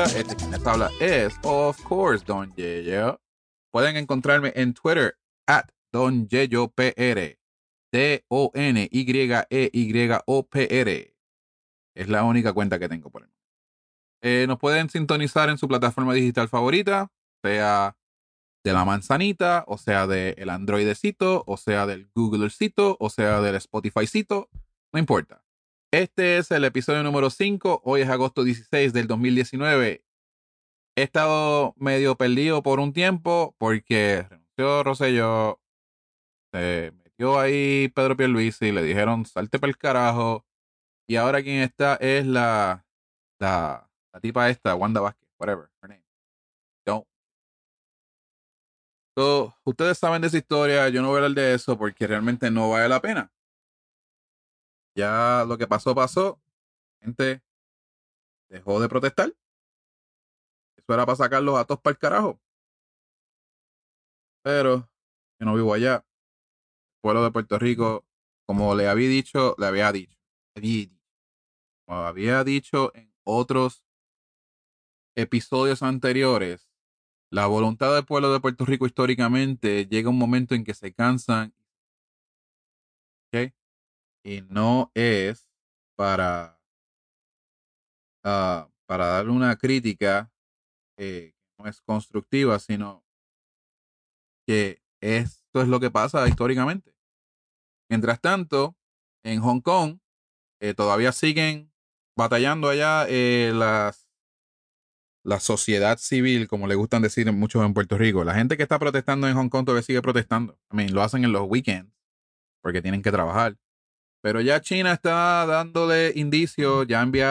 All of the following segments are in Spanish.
Este quien les habla es, of course, Don Yeyo. Pueden encontrarme en Twitter at Don Yeyo PR. DonYeyopr. Es la única cuenta que tengo por ahí. Nos pueden sintonizar en su plataforma digital favorita, sea de la manzanita, o sea del Androidcito, o sea del Googlecito, o sea del Spotifycito, no importa. Este es el episodio número 5, hoy es agosto 16 del 2019. He estado medio perdido por un tiempo porque renunció Rosselló, se metió ahí Pedro Pierluisi, le dijeron salte para el carajo, y ahora quien está es la tipa esta, Wanda Vázquez, whatever her name. Don't. So, ustedes saben de esa historia, yo no voy a hablar de eso porque realmente no vale la pena. Ya lo que pasó, pasó. Gente dejó de protestar. Eso era para sacarlos a todos para el carajo. Pero yo no vivo allá. El pueblo de Puerto Rico, como como había dicho en otros episodios anteriores, la voluntad del pueblo de Puerto Rico históricamente llega un momento en que se cansan, ¿ok? Y no es para, para darle una crítica que no es constructiva, sino que esto es lo que pasa históricamente. Mientras tanto, en Hong Kong todavía siguen batallando allá la sociedad civil, como le gustan decir muchos en Puerto Rico. La gente que está protestando en Hong Kong todavía sigue protestando. Lo hacen en los weekends porque tienen que trabajar. Pero ya China está dándole indicios,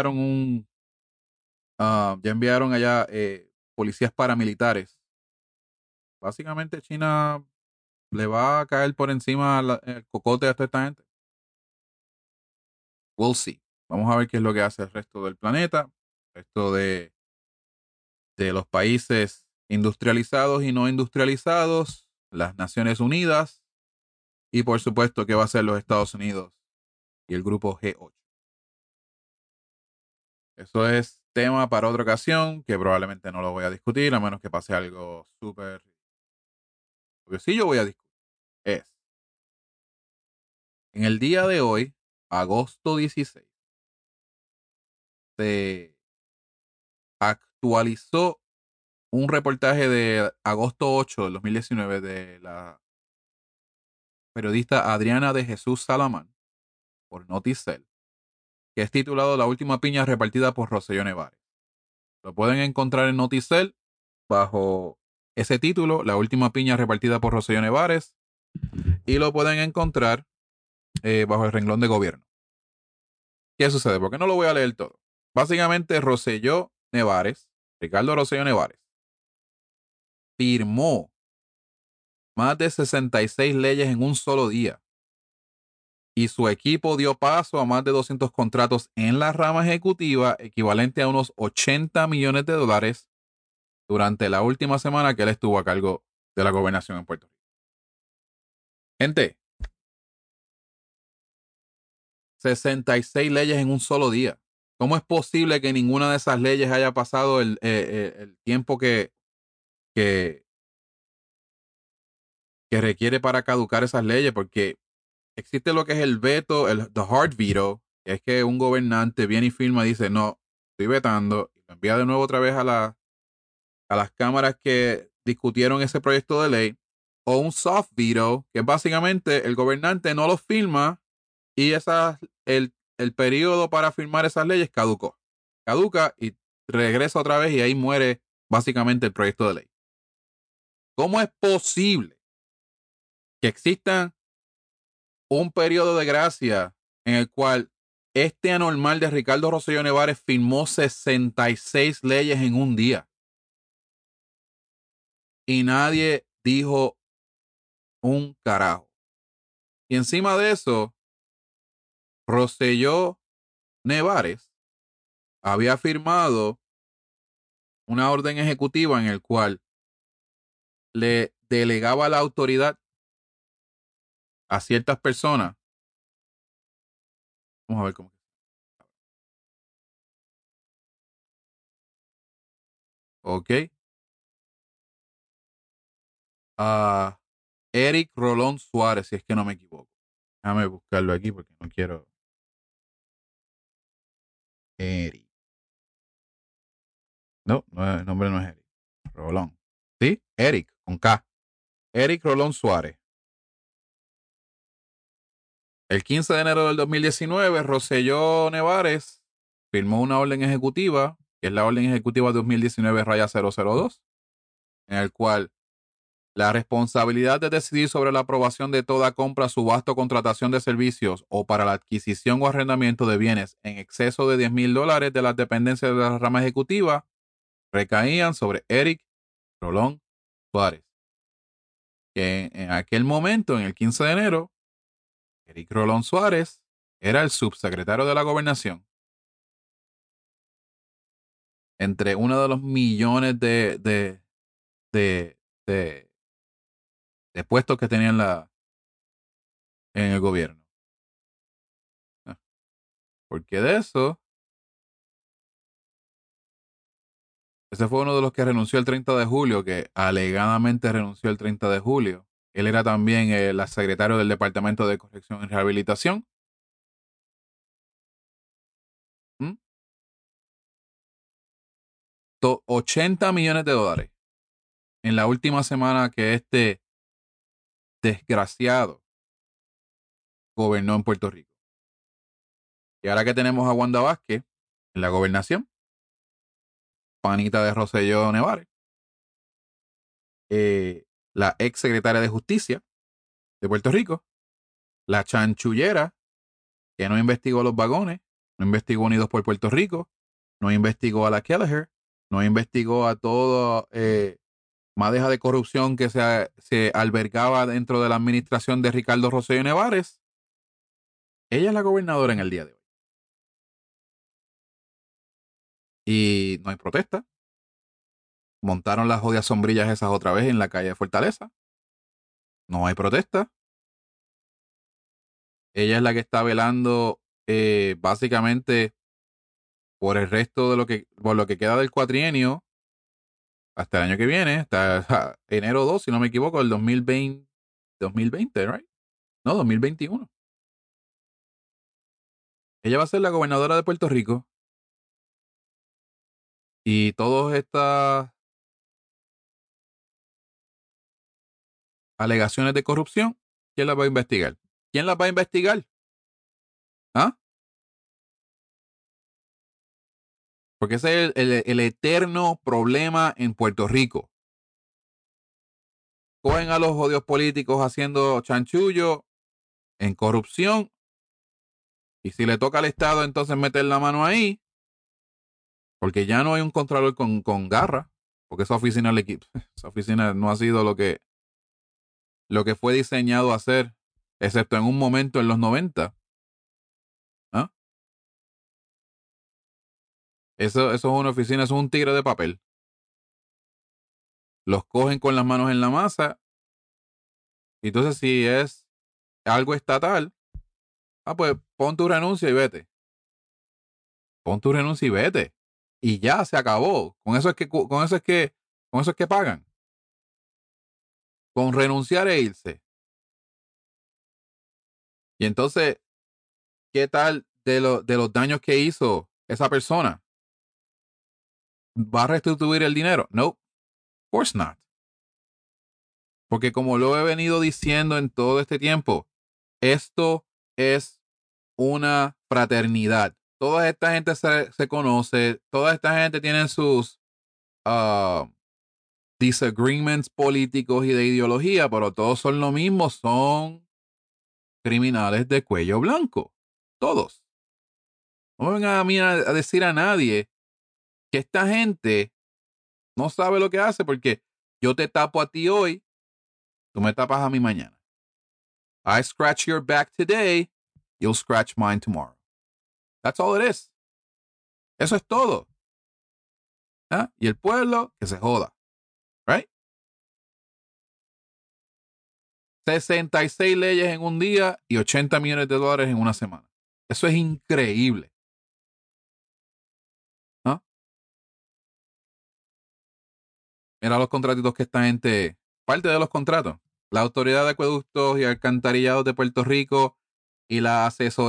ya enviaron allá policías paramilitares. Básicamente China le va a caer por encima el cocote a toda esta gente. We'll see. Vamos a ver qué es lo que hace el resto del planeta, el resto de los países industrializados y no industrializados, las Naciones Unidas y por supuesto qué va a hacer los Estados Unidos y el grupo G8. Eso es tema para otra ocasión que probablemente no lo voy a discutir a menos que pase algo súper. Lo que sí yo voy a discutir es en el día de hoy, agosto 16, se actualizó un reportaje de agosto 8 del 2019 de la periodista Adriana de Jesús Salamán por Noticel, que es titulado La última piña repartida por Rosselló Nevares. Lo pueden encontrar en Noticel bajo ese título, La última piña repartida por Rosselló Nevares, y lo pueden encontrar bajo el renglón de gobierno. ¿Qué sucede? Porque no lo voy a leer todo. Básicamente, Rosselló Nevares, Ricardo Rosselló Nevares, firmó más de 66 leyes en un solo día y su equipo dio paso a más de 200 contratos en la rama ejecutiva, equivalente a unos $80 millones durante la última semana que él estuvo a cargo de la gobernación en Puerto Rico. Gente, 66 leyes en un solo día. ¿Cómo es posible que ninguna de esas leyes haya pasado el tiempo que, que requiere para caducar esas leyes? Porque existe lo que es el veto, the hard veto, que es que un gobernante viene y firma y dice, no, estoy vetando, y lo envía de nuevo otra vez a las cámaras que discutieron ese proyecto de ley, o un soft veto, que básicamente el gobernante no lo firma y el periodo para firmar esas leyes caducó. Caduca y regresa otra vez y ahí muere básicamente el proyecto de ley. ¿Cómo es posible que exista un periodo de gracia en el cual este anormal de Ricardo Rosselló Nevares firmó 66 leyes en un día y nadie dijo un carajo? Y encima de eso, Rosselló Nevares había firmado una orden ejecutiva en el cual le delegaba la autoridad a ciertas personas. Vamos a ver cómo. Ok. Ah, Eric Rolón Suárez, si es que no me equivoco. Déjame buscarlo aquí porque no quiero. Eric. No, el nombre no es Eric. Rolón. ¿Sí? Eric, con K. Eric Rolón Suárez. El 15 de enero del 2019, Rosselló Nevares firmó una orden ejecutiva, que es la orden ejecutiva 2019-002, en el cual la responsabilidad de decidir sobre la aprobación de toda compra, subasto o contratación de servicios o para la adquisición o arrendamiento de bienes en exceso de $10,000 de las dependencias de la rama ejecutiva recaían sobre Eric Rolón Suárez, que en aquel momento, en el 15 de enero, Eric Rolón Suárez era el subsecretario de la Gobernación. Entre uno de los millones de, de, de puestos que tenía en el gobierno. Porque de eso, ese fue uno de los que renunció el 30 de julio, que alegadamente renunció el 30 de julio. Él era también el secretario del Departamento de Corrección y Rehabilitación. 80 millones de dólares en la última semana que este desgraciado gobernó en Puerto Rico. Y ahora que tenemos a Wanda Vázquez en la gobernación, panita de Rosselló Nevares, eh, la ex secretaria de Justicia de Puerto Rico, la chanchullera que no investigó los vagones, no investigó Unidos por Puerto Rico, no investigó a la Kelleher, no investigó a todo madeja de corrupción que se albergaba dentro de la administración de Ricardo Rosselló Nevares. Ella es la gobernadora en el día de hoy. Y no hay protesta. Montaron las jodidas sombrillas esas otra vez en la calle de Fortaleza. No hay protesta. Ella es la que está velando básicamente por el resto de por lo que queda del cuatrienio hasta el año que viene, hasta enero 2, si no me equivoco, del 2020, ¿right? No, 2021. Ella va a ser la gobernadora de Puerto Rico y todas estas alegaciones de corrupción, ¿quién las va a investigar? ¿Quién las va a investigar? ¿Ah? Porque ese es el eterno problema en Puerto Rico. Cogen a los odios políticos haciendo chanchullo en corrupción y si le toca al Estado entonces meter la mano ahí, porque ya no hay un contralor con garra, porque esa oficina, esa oficina no ha sido lo que fue diseñado a hacer, excepto en un momento en los 90. ¿Ah? Eso es una oficina, eso es un tigre de papel. Los cogen con las manos en la masa. Y entonces, si es algo estatal, pues pon tu renuncia y vete. Pon tu renuncia y vete. Y ya se acabó. Con eso es que pagan. Con renunciar e irse. Y entonces, ¿qué tal de los daños que hizo esa persona? ¿Va a restituir el dinero? No, of course not. Porque como lo he venido diciendo en todo este tiempo, esto es una fraternidad. Toda esta gente se conoce, toda esta gente tiene sus uh, disagreements políticos y de ideología, pero todos son lo mismo, son criminales de cuello blanco. Todos. No vengan a mí a decir a nadie que esta gente no sabe lo que hace porque yo te tapo a ti hoy, tú me tapas a mí mañana. I scratch your back today, you'll scratch mine tomorrow. That's all it is. Eso es todo. ¿Ah? Y el pueblo que se joda. Right? 66 leyes en un día y 80 millones de dólares en una semana. Eso es increíble. ¿Ah? Mira los contratitos que esta gente, parte de los contratos. La Autoridad de Acueductos y Alcantarillados de Puerto Rico y la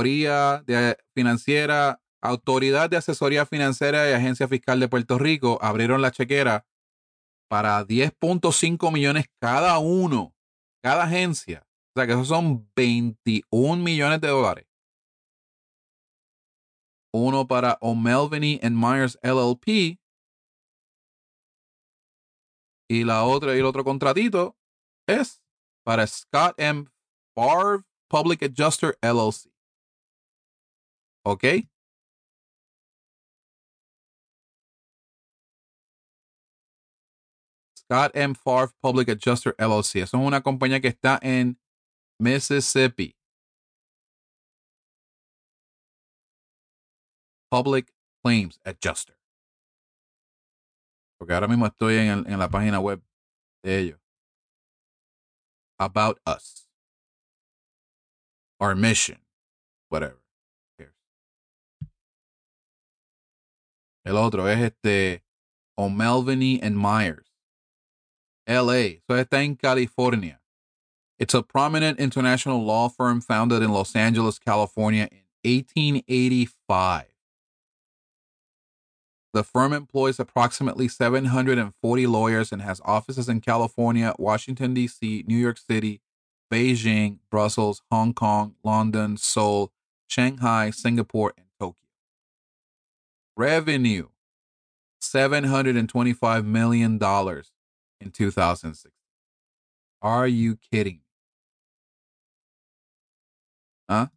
Autoridad de Asesoría Financiera y Agencia Fiscal de Puerto Rico abrieron la chequera para 10.5 millones cada uno, cada agencia. O sea que esos son 21 millones de dólares. Uno para O'Melveny and Myers LLP y el otro contratito es para Scott M. Favre Public Adjuster LLC. ¿Ok? Scott M. Favre Public Adjuster LLC. Eso es una compañía que está en Mississippi. Public Claims Adjuster. Porque ahora mismo estoy en la página web de ellos. About Us. Our Mission. Whatever. El otro es O'Melveny and Myers. LA. Eso está en California. It's a prominent international law firm founded in Los Angeles, California in 1885. The firm employs approximately 740 lawyers and has offices in California, Washington, D.C., New York City, Beijing, Brussels, Hong Kong, London, Seoul, Shanghai, Singapore, and Tokyo. Revenue $725 million in 2006. Are you kidding? ¿Ah?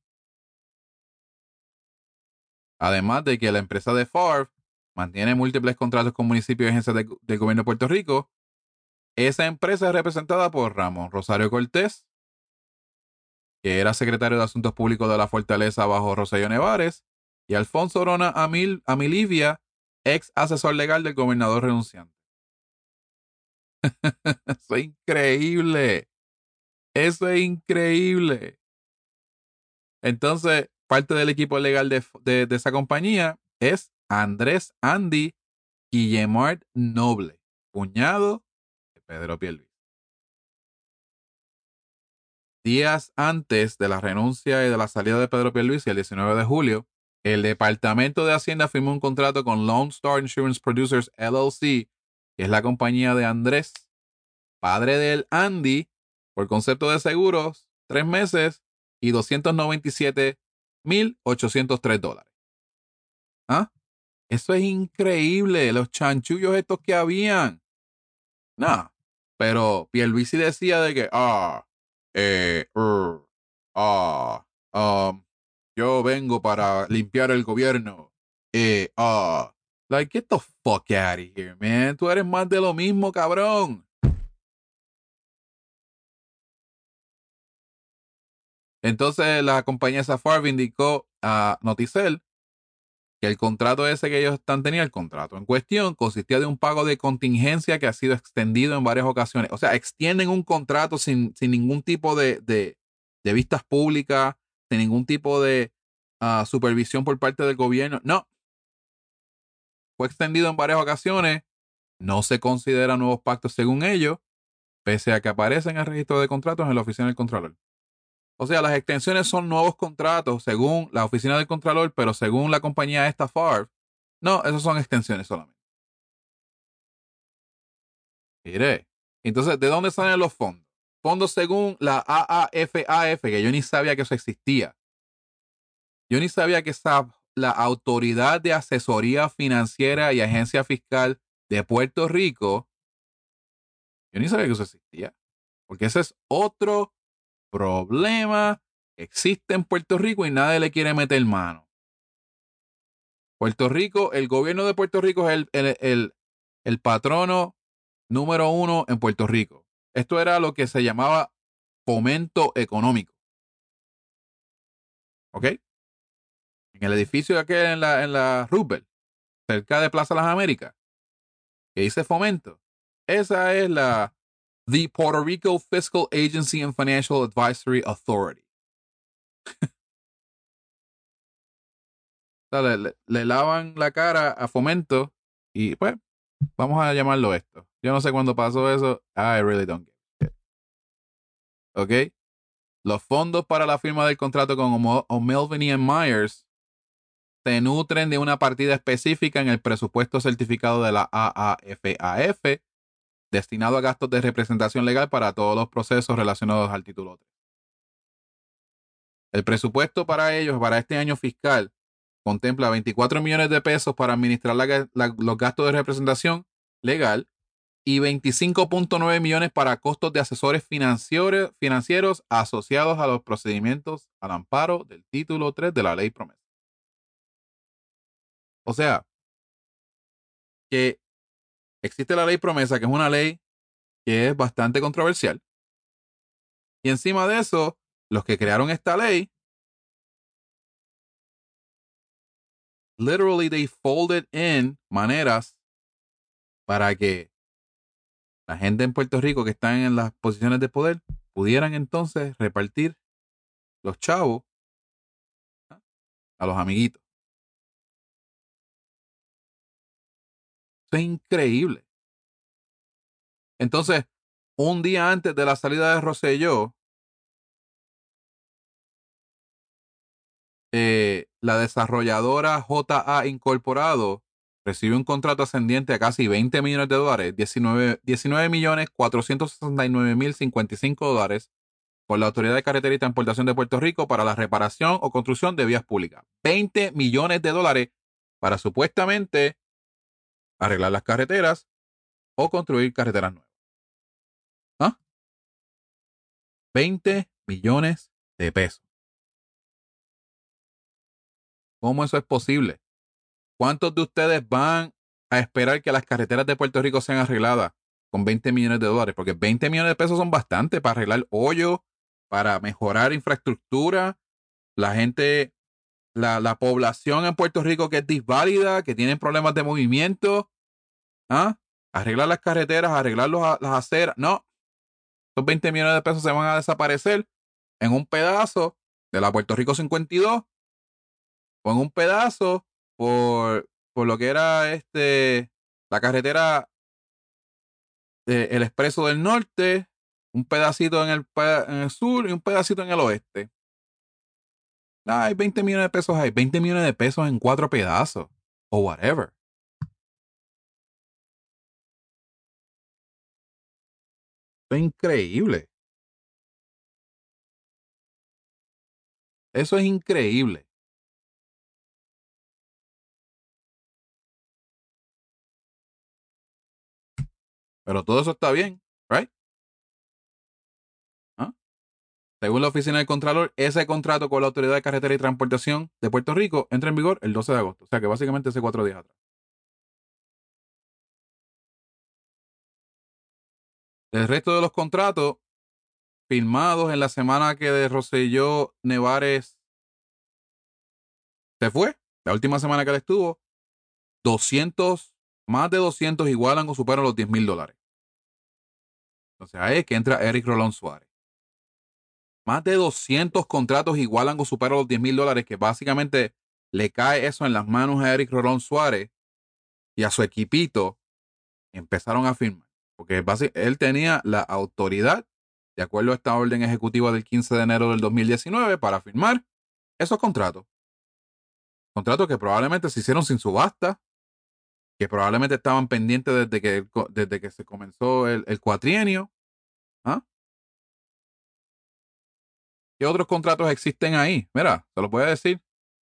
Además de que la empresa de Favre mantiene múltiples contratos con municipios y agencias del gobierno de Puerto Rico, esa empresa es representada por Ramón Rosario Cortés, que era secretario de Asuntos Públicos de la Fortaleza bajo Rosselló Nevares, y Alfonso Orona Amilivia, ex asesor legal del gobernador renunciante. Eso es increíble. Eso es increíble. Entonces, parte del equipo legal de esa compañía es Andrés Andy Guillemard Noble, cuñado de Pedro Pierluisi. Días antes de la renuncia y de la salida de Pedro Pierluisi, el 19 de julio, el Departamento de Hacienda firmó un contrato con Lone Star Insurance Producers LLC, que es la compañía de Andrés, padre del Andy, por concepto de seguros, 3 meses y $297,803. ¿Ah? Eso es increíble, los chanchullos estos que habían. Nada. Pero Pierluisi decía de que, eh, er, ah, yo vengo para limpiar el gobierno. Like, get the fuck out of here, man. Tú eres más de lo mismo, cabrón. Entonces la compañía Safar indicó a Noticel que el contrato ese que ellos están teniendo, el contrato en cuestión, consistía de un pago de contingencia que ha sido extendido en varias ocasiones. O sea, extienden un contrato sin ningún tipo de vistas públicas, sin ningún tipo de supervisión por parte del gobierno. No, fue extendido en varias ocasiones. No se consideran nuevos pactos según ellos, pese a que aparecen en el registro de contratos en la oficina del Contralor. O sea, las extensiones son nuevos contratos según la oficina del Contralor, pero según la compañía esta Favre, no, esos son extensiones solamente. Mire, entonces, ¿de dónde salen los fondos? Fondos según la AAFAF, que yo ni sabía que eso existía. Yo ni sabía que la Autoridad de Asesoría Financiera y Agencia Fiscal de Puerto Rico, yo ni sabía que eso existía. Porque ese es otro problema que existe en Puerto Rico y nadie le quiere meter mano. Puerto Rico, el gobierno de Puerto Rico es el patrono número uno en Puerto Rico. Esto era lo que se llamaba fomento económico. ¿Ok? En el edificio aquel en la Roosevelt, cerca de Plaza Las Américas, que dice fomento. Esa es The Puerto Rico Fiscal Agency and Financial Advisory Authority. O sea, le lavan la cara a fomento y pues vamos a llamarlo esto. Yo no sé cuándo pasó eso. I really don't get it. ¿Ok? Los fondos para la firma del contrato con O'Melveny and Myers se nutren de una partida específica en el presupuesto certificado de la AAFAF destinado a gastos de representación legal para todos los procesos relacionados al título 3. El presupuesto para ellos, para este año fiscal, contempla 24 millones de pesos para administrar los gastos de representación legal y 25.9 millones para costos de asesores financieros asociados a los procedimientos al amparo del título 3 de la ley promesa. O sea, que existe la ley promesa, que es una ley que es bastante controversial, y encima de eso, los que crearon esta ley, literally they folded in maneras para que la gente en Puerto Rico que están en las posiciones de poder pudieran entonces repartir los chavos, ¿ah?, a los amiguitos. Eso es increíble. Entonces, un día antes de la salida de Rosselló, la desarrolladora JA Incorporado recibió un contrato ascendiente a casi 20 millones de dólares, 19 millones 469 mil 55 dólares por la Autoridad de Carretera y Transportación de Puerto Rico para la reparación o construcción de vías públicas. 20 millones de dólares para supuestamente arreglar las carreteras o construir carreteras nuevas. ¿Ah? 20 millones de pesos. ¿Cómo eso es posible? ¿Cuántos de ustedes van a esperar que las carreteras de Puerto Rico sean arregladas con 20 millones de dólares? Porque 20 millones de pesos son bastante para arreglar hoyos, para mejorar infraestructura. La gente, la población en Puerto Rico que es disválida, que tienen problemas de movimiento, ¿ah?, arreglar las carreteras, arreglar las aceras. No, esos 20 millones de pesos se van a desaparecer en un pedazo de la Puerto Rico 52 o en un pedazo por lo que era la carretera, el Expreso del Norte, un pedacito en el sur y un pedacito en el oeste. Hay 20 millones de pesos ahí, 20 millones de pesos en 4 pedazos o whatever. Eso es increíble. Eso es increíble. Pero todo eso está bien, right? ¿Ah? Según la Oficina del Contralor, ese contrato con la Autoridad de Carretera y Transportación de Puerto Rico entra en vigor el 12 de agosto. O sea que básicamente hace 4 días atrás. El resto de los contratos firmados en la semana que Rosselló Nevares se fue, la última semana que él estuvo, 200, más de 200 igualan o superan los $10,000. Entonces ahí es que entra Eric Rolón Suárez. Más de 200 contratos igualan o superan los $10,000, que básicamente le cae eso en las manos a Eric Rolón Suárez y a su equipito. Empezaron a firmar, porque él tenía la autoridad, de acuerdo a esta orden ejecutiva del 15 de enero del 2019, para firmar esos contratos. Contratos que probablemente se hicieron sin subasta, que probablemente estaban pendientes desde que se comenzó el cuatrienio. ¿Ah? ¿Qué otros contratos existen ahí? Mira, te lo voy a decir.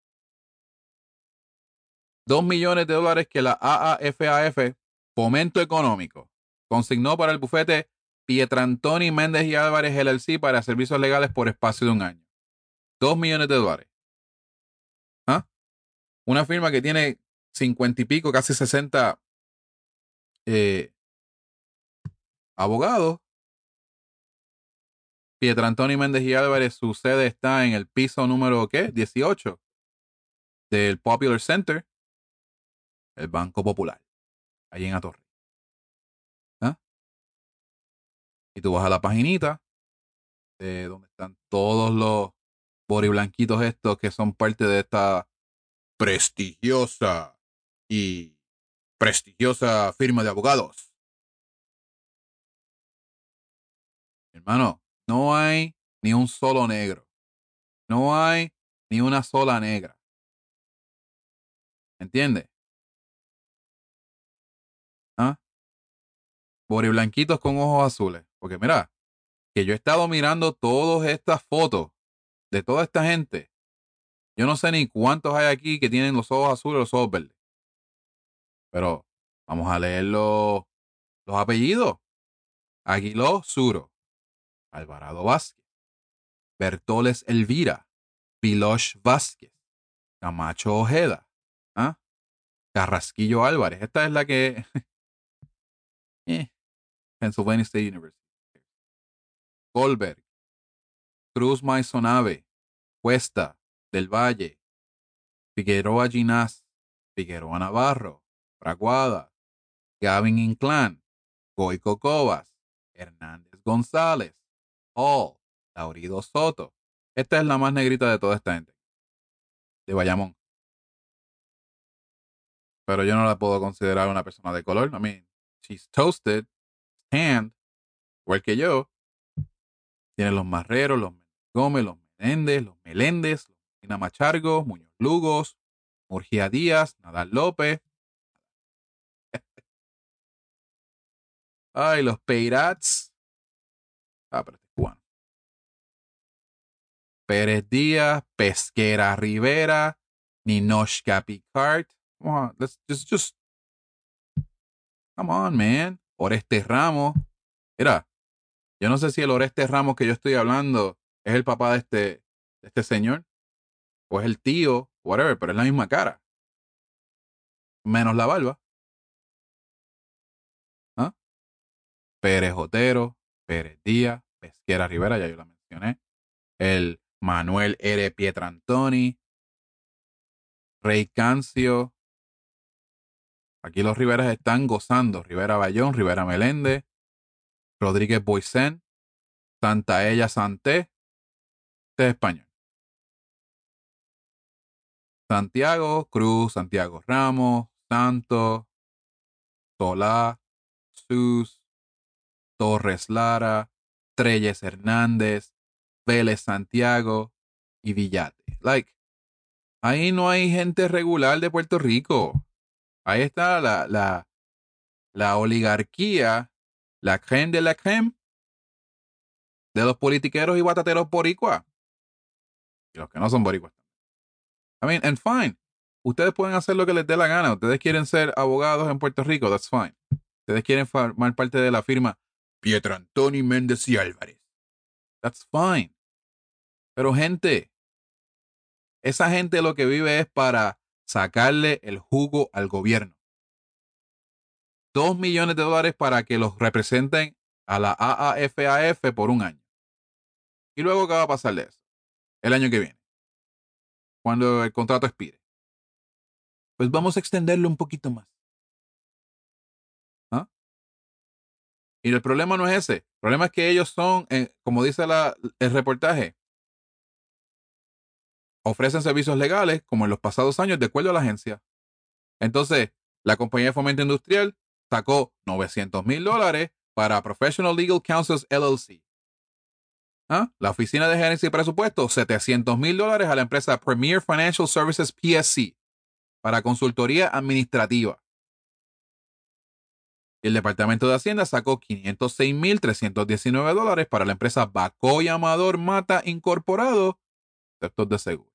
2 millones de dólares que la AAFAF, Fomento Económico, consignó para el bufete Pietrantoni Méndez y Álvarez LLC para servicios legales por espacio de un año. 2 millones de dólares. ¿Ah? Una firma que tiene 50 y pico, casi 60 eh, abogados. Pietrantoni Méndez y Álvarez, su sede está en el piso número, ¿qué?, 18 del Popular Center, el Banco Popular, allí en Atorrey. ¿Ah? Y tú vas a la paginita donde están todos los boriblanquitos estos que son parte de esta prestigiosa y prestigiosa firma de abogados. Hermano, no hay ni un solo negro. No hay ni una sola negra. ¿Entiendes? ¿Ah? Boriblanquitos con ojos azules. Porque mira, que yo he estado mirando todas estas fotos de toda esta gente. Yo no sé ni cuántos hay aquí que tienen los ojos azules o los ojos verdes. Pero vamos a leer los apellidos. Aguiló Suro, Alvarado Vázquez, Bertoles Elvira, Pilosh Vázquez, Camacho Ojeda, ¿ah? Carrasquillo Álvarez. Esta es la que... Pennsylvania State University. Goldberg, Cruz Maisonave, Cuesta, Del Valle, Figueroa Ginás, Figueroa Navarro, Fraguada, Gavin Inclán, Goico Cobas, Hernández González, Hall, Laurido Soto. Esta es la más negrita de toda esta gente, de Bayamón. Pero yo no la puedo considerar una persona de color. I mean, she's toasted, tanned, igual que yo. Tiene los Marreros, los Gómez, los Menéndez, los Meléndez, los Medina Machargo, Muñoz Lugos, Murgia Díaz, Nadal López. Ay, los Peirats. Ah, pero este es cubano. Pérez Díaz, Pesquera Rivera, Ninochka Picard. Come on, let's just, come on, man. Oreste Ramos. Mira, yo no sé si el Oreste Ramos que yo estoy hablando es el papá de este señor, o es el tío, whatever, pero es la misma cara. Menos la barba. ¿Ah? Pérez Otero, Pérez Díaz, Pesquera Rivera, ya yo la mencioné. El Manuel R. Pietrantoni, Rey Cancio. Aquí los Riveras están gozando. Rivera Bayón, Rivera Meléndez, Rodríguez Boisén, Santaella Santé. Este es español. Santiago Cruz, Santiago Ramos, Santos, Solá, Sus, Torres Lara, Treyes Hernández, Vélez Santiago y Villate. Like, ahí no hay gente regular de Puerto Rico. Ahí está la oligarquía, la crème de la crème de los politiqueros y batateros boricuas. Y los que no son boricuas. I mean, and fine. Ustedes pueden hacer lo que les dé la gana. Ustedes quieren ser abogados en Puerto Rico, that's fine. Ustedes quieren formar parte de la firma Pietro Antoni Méndez y Álvarez. That's fine. Pero gente, esa gente lo que vive es para sacarle el jugo al gobierno. $2 millones para que los representen a la AAFAF por un año. ¿Y luego qué va a pasar de eso? El año que viene, cuando el contrato expire. Pues vamos a extenderlo un poquito más. ¿Ah? Y el problema no es ese. El problema es que ellos son, como dice el reportaje, ofrecen servicios legales como en los pasados años de acuerdo a la agencia. Entonces, la compañía de fomento industrial sacó $900,000 para Professional Legal Counsels LLC. ¿Ah? La oficina de gerencia y presupuesto, $700,000 a la empresa Premier Financial Services PSC para consultoría administrativa. Y el Departamento de Hacienda sacó $506,319 para la empresa Bacó y Amador Mata Incorporado, sector de seguro.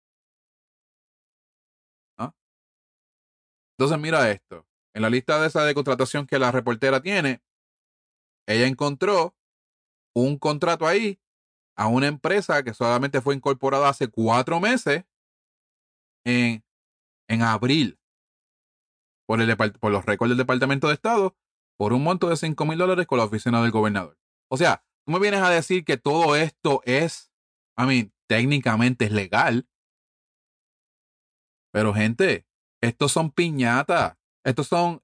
¿Ah? Entonces mira esto. En la lista de esa de contratación que la reportera tiene, ella encontró un contrato ahí a una empresa que solamente fue incorporada hace 4 meses en abril por los récords del Departamento de Estado por un monto de $5,000 con la oficina del gobernador. O sea, tú me vienes a decir que todo esto es, técnicamente es legal, pero gente, estos son piñatas. Estos son,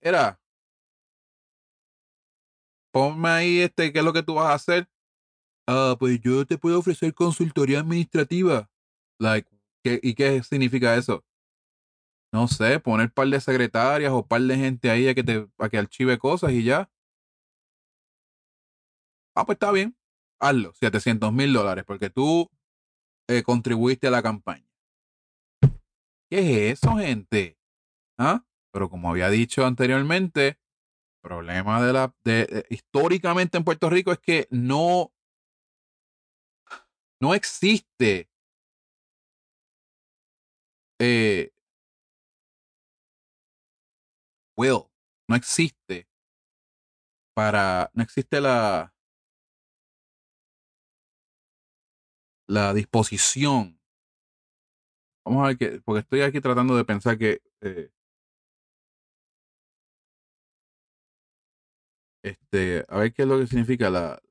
ponme ahí ¿qué es lo que tú vas a hacer? Ah, pues yo te puedo ofrecer consultoría administrativa. Like, ¿y qué significa eso? No sé, poner par de secretarias o par de gente ahí a que archive cosas y ya. Ah, pues está bien. hazlo, $700,000, porque tú contribuiste a la campaña. ¿Qué es eso, gente? ¿Ah? Pero como había dicho anteriormente, el problema históricamente en Puerto Rico es que no existe eh, will, no existe no existe la disposición. Vamos a ver porque estoy aquí tratando de pensar que a ver qué es lo que significa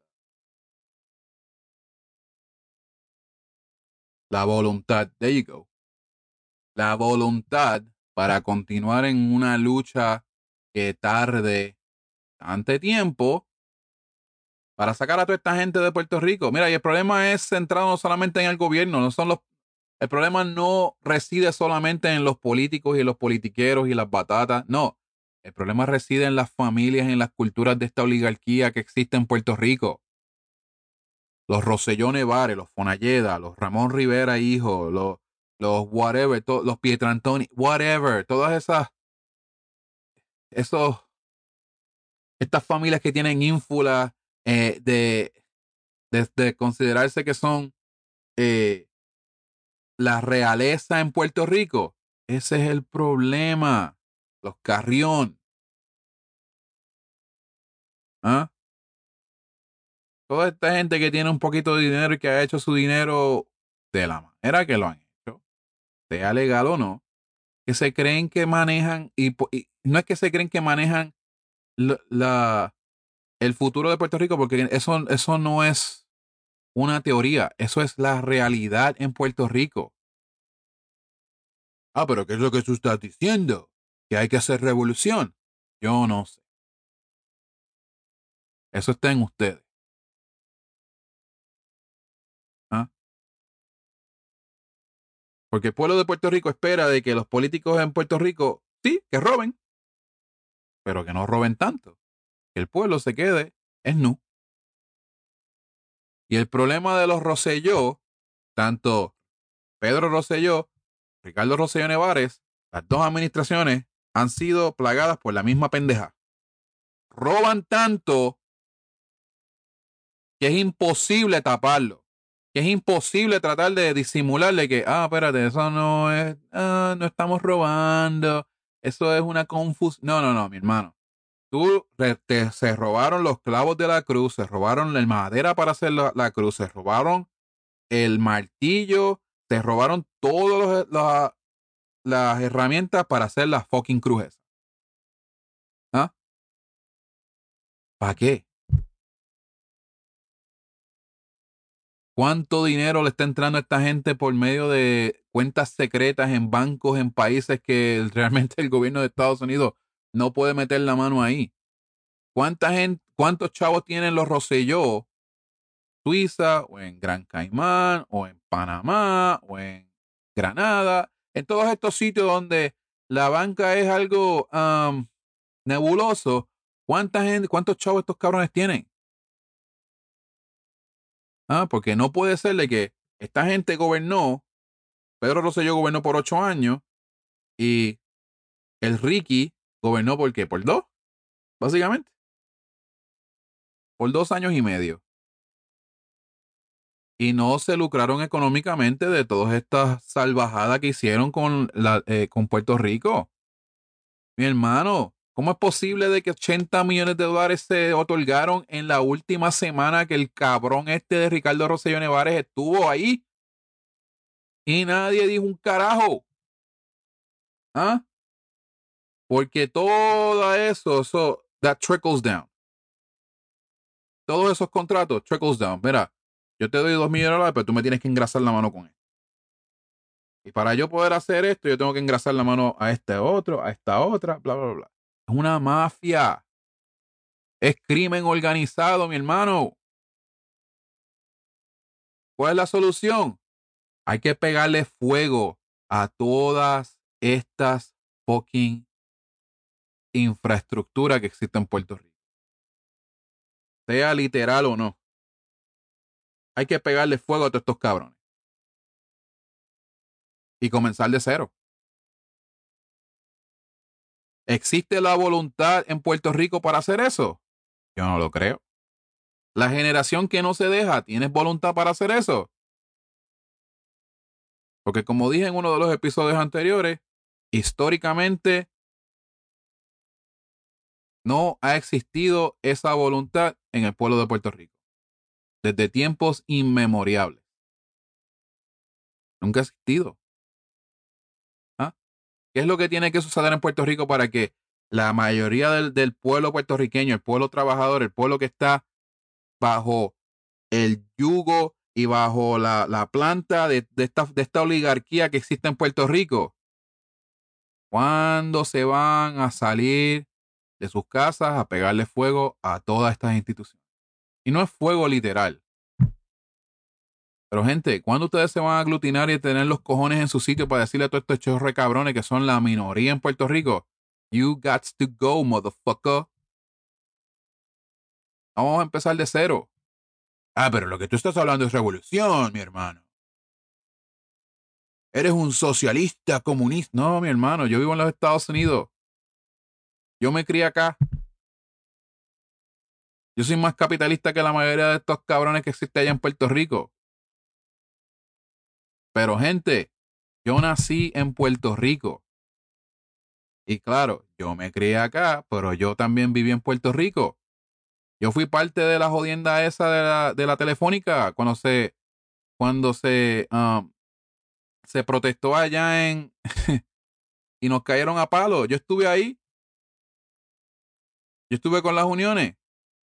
la voluntad. There you go. La voluntad para continuar en una lucha que tarde ante tiempo para sacar a toda esta gente de Puerto Rico. Mira, y el problema es centrado no solamente en el gobierno, el problema no reside solamente en los políticos y los politiqueros y las batatas, no. El problema reside en las familias, en las culturas de esta oligarquía que existe en Puerto Rico. Los Rosselló Nevares, los Fonalleda, los Ramón Rivera hijo, los whatever, los Pietrantoni, whatever, todas esos, estas familias que tienen ínfula de considerarse que son eh, la realeza en Puerto Rico. Ese es el problema. Los Carrión. ¿Ah? Toda esta gente que tiene un poquito de dinero y que ha hecho su dinero de la manera que lo han hecho, sea legal o no, que se creen que manejan, y no es que se creen que manejan la, la- el futuro de Puerto Rico, porque eso no es una teoría, eso es la realidad en Puerto Rico. Ah, pero ¿qué es lo que tú estás diciendo? ¿Que hay que hacer revolución? Yo no sé. Eso está en ustedes. ¿Ah? Porque el pueblo de Puerto Rico espera de que los políticos en Puerto Rico, sí, que roben, pero que no roben tanto. Que el pueblo se quede en nu. Y el problema de los Rosselló, tanto Pedro Rosselló, Ricardo Rosselló Nevares, las dos administraciones han sido plagadas por la misma pendeja. Roban tanto que es imposible taparlo. Que es imposible tratar de disimularle que, espérate, eso no estamos robando, eso es una confusión. No, no, no, mi hermano. Se robaron los clavos de la cruz, se robaron la madera para hacer la cruz, se robaron el martillo, se robaron todas las herramientas para hacer las fucking cruces. ¿Ah? ¿Para qué? ¿Cuánto dinero le está entrando a esta gente por medio de cuentas secretas en bancos en países que realmente el gobierno de Estados Unidos no puede meter la mano ahí? ¿Cuántos chavos tienen los Rosselló, Suiza o en Gran Caimán o en Panamá o en Granada? En todos estos sitios donde la banca es algo nebuloso, ¿cuántos chavos estos cabrones tienen? Porque no puede ser de que esta gente gobernó, Pedro Rosselló gobernó por 8 años y el Ricky gobernó por qué, por 2, básicamente, por 2 años y medio. Y no se lucraron económicamente de todas estas salvajadas que hicieron con Puerto Rico. Mi hermano, ¿cómo es posible de que $80 millones se otorgaron en la última semana que el cabrón este de Ricardo Rosselló Nevares estuvo ahí y nadie dijo un carajo? ¿Ah? Porque todo eso, that trickles down. Todos esos contratos, trickles down. Mira, yo te doy $2 millones, pero tú me tienes que engrasar la mano con él. Y para yo poder hacer esto, yo tengo que engrasar la mano a este otro, a esta otra, bla, bla, bla. Es una mafia. Es crimen organizado, mi hermano. ¿Cuál es la solución? Hay que pegarle fuego a todas estas fucking infraestructuras que existen en Puerto Rico. Sea literal o no. hay que pegarle fuego a todos estos cabrones y comenzar de cero. ¿Existe la voluntad en Puerto Rico para hacer eso? Yo no lo creo. La generación que no se deja, ¿tienes voluntad para hacer eso? Porque como dije en uno de los episodios anteriores, históricamente no ha existido esa voluntad en el pueblo de Puerto Rico. Desde tiempos inmemorables. Nunca ha existido. ¿Ah? ¿Qué es lo que tiene que suceder en Puerto Rico para que la mayoría del pueblo puertorriqueño, el pueblo trabajador, el pueblo que está bajo el yugo y bajo la planta de esta oligarquía que existe en Puerto Rico, cuándo se van a salir de sus casas a pegarle fuego a todas estas instituciones? Y no es fuego literal. Pero gente, ¿cuándo ustedes se van a aglutinar y tener los cojones en su sitio para decirle a todos estos chorre cabrones que son la minoría en Puerto Rico? You got to go, motherfucker. Vamos a empezar de cero. Ah, pero lo que tú estás hablando es revolución, mi hermano. Eres un socialista comunista. No, mi hermano, yo vivo en los Estados Unidos. Yo me crié acá. Yo soy más capitalista que la mayoría de estos cabrones que existen allá en Puerto Rico. Pero gente, yo nací en Puerto Rico. Y claro, yo me crié acá, pero yo también viví en Puerto Rico. Yo fui parte de la jodienda esa de la telefónica cuando se protestó allá y nos cayeron a palo. Yo estuve ahí. Yo estuve con las uniones.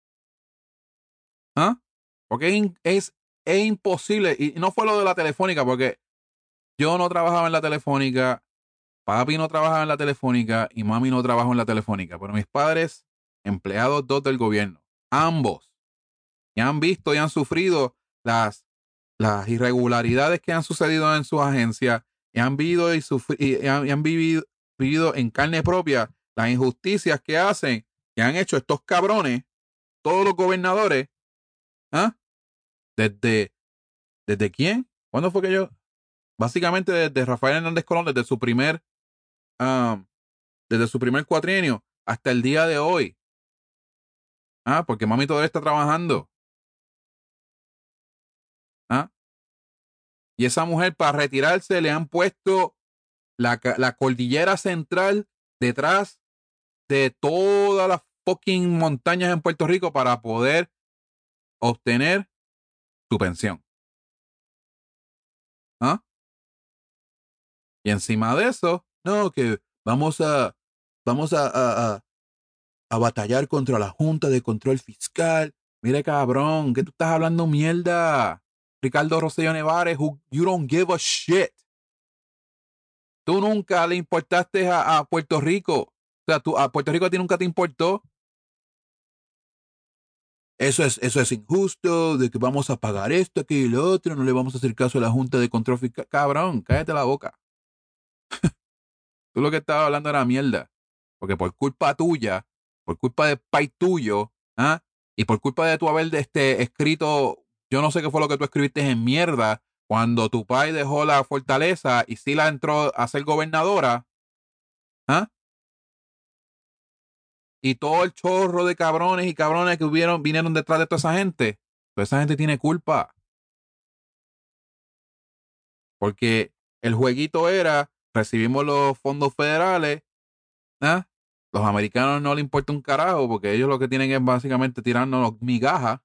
¿Ah? Porque es imposible. Y no fue lo de la telefónica, porque yo no trabajaba en la telefónica, papi no trabajaba en la telefónica y mami no trabajó en la telefónica. Pero mis padres, empleados dos del gobierno, ambos, y han visto y han sufrido las irregularidades que han sucedido en sus agencias y han vivido y han vivido en carne propia las injusticias que han hecho estos cabrones, todos los gobernadores. ¿Ah? ¿Desde, desde quién? ¿Cuándo fue que yo? Básicamente desde Rafael Hernández Colón, um, desde su primer cuatrienio hasta el día de hoy. Ah, porque mami todavía está trabajando. Ah, y esa mujer para retirarse le han puesto la cordillera central detrás de todas las fucking montañas en Puerto Rico para poder obtener su pensión. ¿Ah? Y encima de eso, no, que vamos a batallar contra la Junta de Control Fiscal. Mire, cabrón, ¿qué tú estás hablando mierda? Ricardo Rosselló Nevares, you don't give a shit. Tú nunca le importaste a Puerto Rico. O sea, a Puerto Rico a ti nunca te importó. Eso es injusto, de que vamos a pagar esto, aquí y lo otro, no le vamos a hacer caso a la Junta de Control Fiscal. Cabrón, cállate la boca. Tú lo que estabas hablando era mierda. Porque por culpa tuya, por culpa de pai tuyo, ¿ah? Y por culpa de tu haber escrito, yo no sé qué fue lo que tú escribiste en mierda, cuando tu pai dejó la fortaleza y Sila entró a ser gobernadora, ¿ah? Y todo el chorro de cabrones y cabrones que vinieron detrás de toda esa gente tiene culpa. Porque el jueguito era, recibimos los fondos federales, ¿ah? Los americanos no les importa un carajo porque ellos lo que tienen es básicamente tirarnos migajas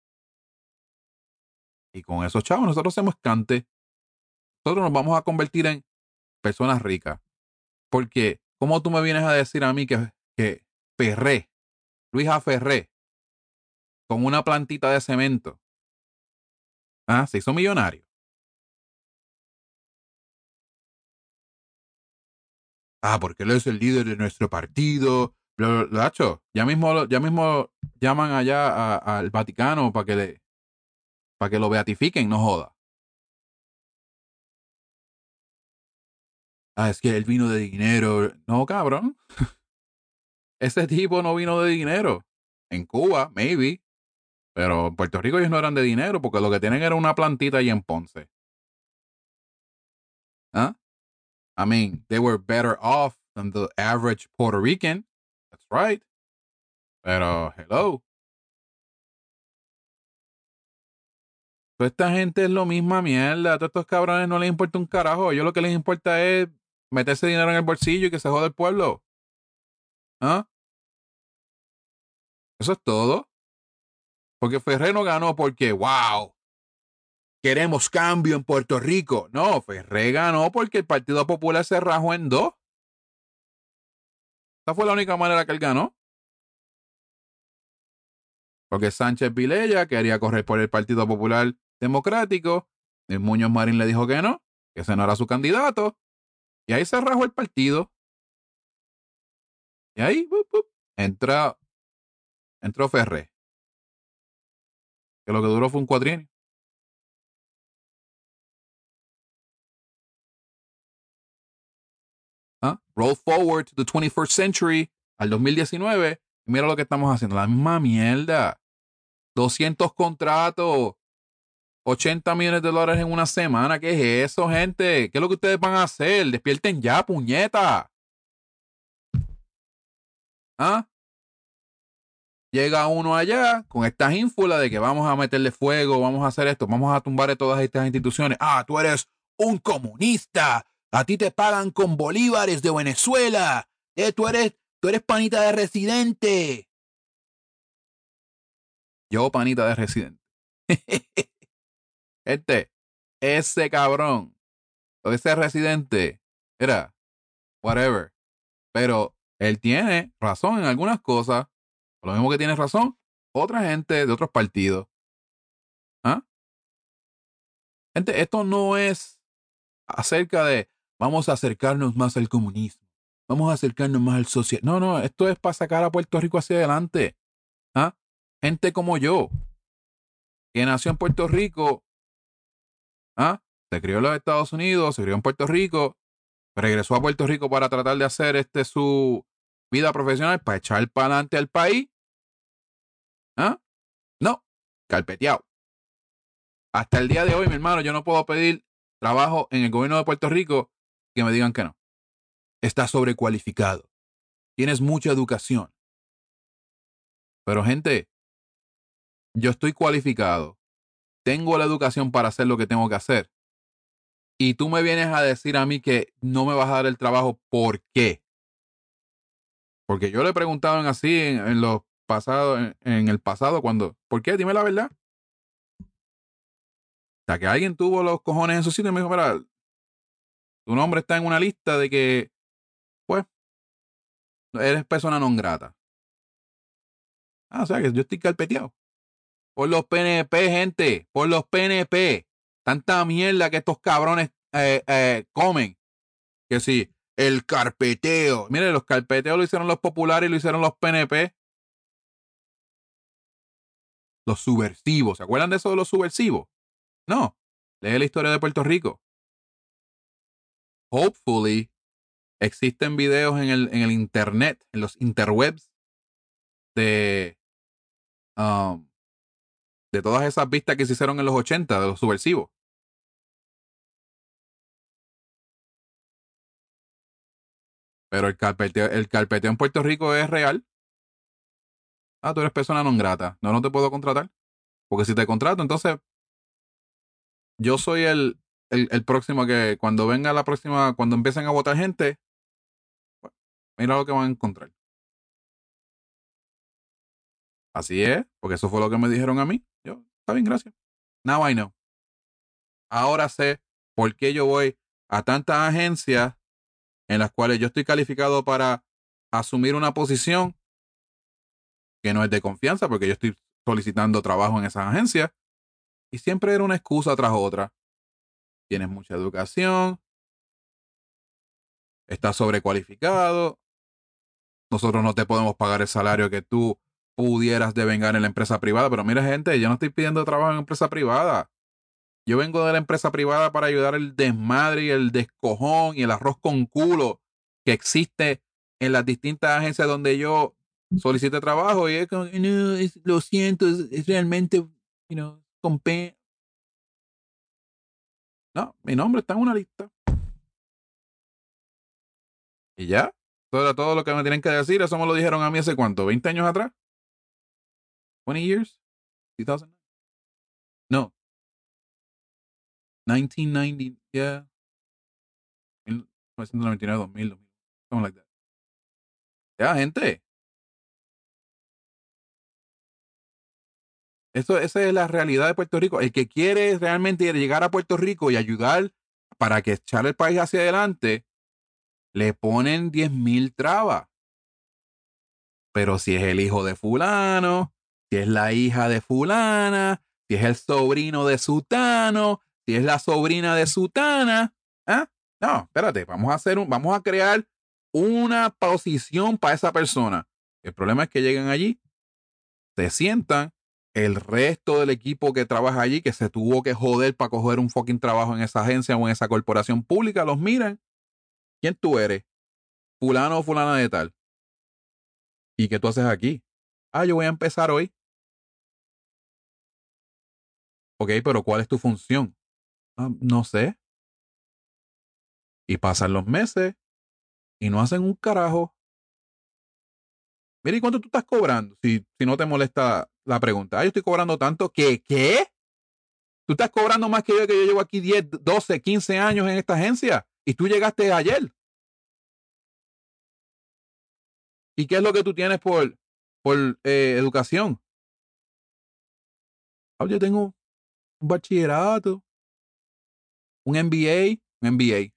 y con esos chavos nosotros hacemos cante. Nosotros nos vamos a convertir en personas ricas. Porque, ¿cómo tú me vienes a decir a mí que Ferré, Luisa Ferré, con una plantita de cemento, se hizo millonario? Porque él es el líder de nuestro partido. Lacho, ya mismo llaman allá al Vaticano para que lo beatifiquen, no joda. Es que él vino de dinero. No, cabrón. Ese tipo no vino de dinero. En Cuba, maybe. Pero en Puerto Rico ellos no eran de dinero porque lo que tienen era una plantita ahí en Ponce. ¿Ah? I mean, they were better off than the average Puerto Rican. That's right. Pero, hello. Toda esta gente es lo misma mierda. A todos estos cabrones no les importa un carajo. A ellos lo que les importa es meterse dinero en el bolsillo y que se joda el pueblo. ¿Ah? Eso es todo. Porque Ferré no ganó porque, wow, queremos cambio en Puerto Rico. No, Ferré ganó porque el Partido Popular se rajó en dos. Esa fue la única manera que él ganó. Porque Sánchez Vilella quería correr por el Partido Popular Democrático. Y Muñoz Marín le dijo que no, que ese no era su candidato. Y ahí se rajó el partido. Y ahí entró Ferré. Que lo que duró fue un cuatrienio. ¿Ah? Roll forward to the 21st century, al 2019. Y mira lo que estamos haciendo. La misma mierda. 200 contratos. 80 millones de dólares en una semana. ¿Qué es eso, gente? ¿Qué es lo que ustedes van a hacer? Despierten ya, puñeta. ¿Ah? Llega uno allá con estas ínfulas de que vamos a meterle fuego, vamos a hacer esto, vamos a tumbar de todas estas instituciones. Ah, tú eres un comunista. A ti te pagan con bolívares de Venezuela. Tú eres panita de residente. Yo, panita de residente. Ese cabrón, o ese residente, era, whatever. Pero él tiene razón en algunas cosas. Lo mismo que tiene razón otra gente de otros partidos. ¿Ah? Gente, esto no es acerca de vamos a acercarnos más al comunismo. Vamos a acercarnos más al socialismo. No, no, esto es para sacar a Puerto Rico hacia adelante. ¿Ah? Gente como yo, que nació en Puerto Rico, ¿ah? Se crió en los Estados Unidos, se crió en Puerto Rico, regresó a Puerto Rico para tratar de hacer su vida profesional, para echar para adelante al país. ¿Ah? No, carpeteado. Hasta el día de hoy, mi hermano, yo no puedo pedir trabajo en el gobierno de Puerto Rico que me digan que no. Estás sobrecualificado. Tienes mucha educación. Pero, gente, yo estoy cualificado. Tengo la educación para hacer lo que tengo que hacer. Y tú me vienes a decir a mí que no me vas a dar el trabajo. ¿Por qué? Porque yo le preguntaban así en los pasados, en el pasado, cuando, ¿por qué? Dime la verdad. O sea, que alguien tuvo los cojones en su sitio y me dijo, mira, tu nombre está en una lista de que, pues, eres persona non grata. Ah, o sea, que yo estoy carpeteado. Por los PNP, gente. Por los PNP. Tanta mierda que estos cabrones comen. Que sí, el carpeteo. Mire, los carpeteos lo hicieron los populares y lo hicieron los PNP. Los subversivos. ¿Se acuerdan de eso de los subversivos? No. Lee la historia de Puerto Rico. Hopefully, existen videos en el internet, en los interwebs, de, um, de todas esas vistas que se hicieron en los 80 de los subversivos. Pero el carpeteo en Puerto Rico es real. Ah, tú eres persona non grata. No, no te puedo contratar. Porque si te contrato, entonces yo soy el próximo que cuando venga la próxima, cuando empiecen a votar gente, pues, mira lo que van a encontrar. Así es, porque eso fue lo que me dijeron a mí. Yo, está bien, gracias. Now I know. Ahora sé por qué yo voy a tantas agencias en las cuales yo estoy calificado para asumir una posición que no es de confianza, porque yo estoy solicitando trabajo en esas agencias y siempre era una excusa tras otra. Tienes mucha educación, estás sobrecualificado, nosotros no te podemos pagar el salario que tú pudieras devengar en la empresa privada. Pero mira, gente, yo no estoy pidiendo trabajo en empresa privada. Yo vengo de la empresa privada para ayudar el desmadre y el descojón y el arroz con culo que existe en las distintas agencias donde yo solicite trabajo y es como, no, lo siento, es realmente, compen. No, mi nombre está en una lista. Y ya. Eso era todo lo que me tienen que decir. Eso me lo dijeron a mí hace cuánto, ¿20 años atrás? ¿20 years? 2000? No, 1990, yeah. 1999, 2000, something like that. Ya, gente. Esa es la realidad de Puerto Rico. El que quiere realmente llegar a Puerto Rico y ayudar para que echar el país hacia adelante, le ponen 10,000 trabas. Pero si es el hijo de fulano, si es la hija de fulana, si es el sobrino de sutano, si es la sobrina de sutana, ¿ah? No, espérate, vamos a crear una posición para esa persona. El problema es que llegan allí, se sientan, el resto del equipo que trabaja allí, que se tuvo que joder para coger un fucking trabajo en esa agencia o en esa corporación pública, los miran. ¿Quién tú eres? Fulano o fulana de tal. ¿Y qué tú haces aquí? Ah, yo voy a empezar hoy. Ok, pero ¿cuál es tu función? Ah, no sé. Y pasan los meses y no hacen un carajo. Mira, ¿y cuánto tú estás cobrando? Si no te molesta la pregunta. Ah, yo estoy cobrando tanto. ¿Qué? Tú estás cobrando más que yo llevo aquí 10, 12, 15 años en esta agencia. Y tú llegaste ayer. ¿Y qué es lo que tú tienes por educación? Ah, yo tengo un bachillerato, un MBA, un MBA,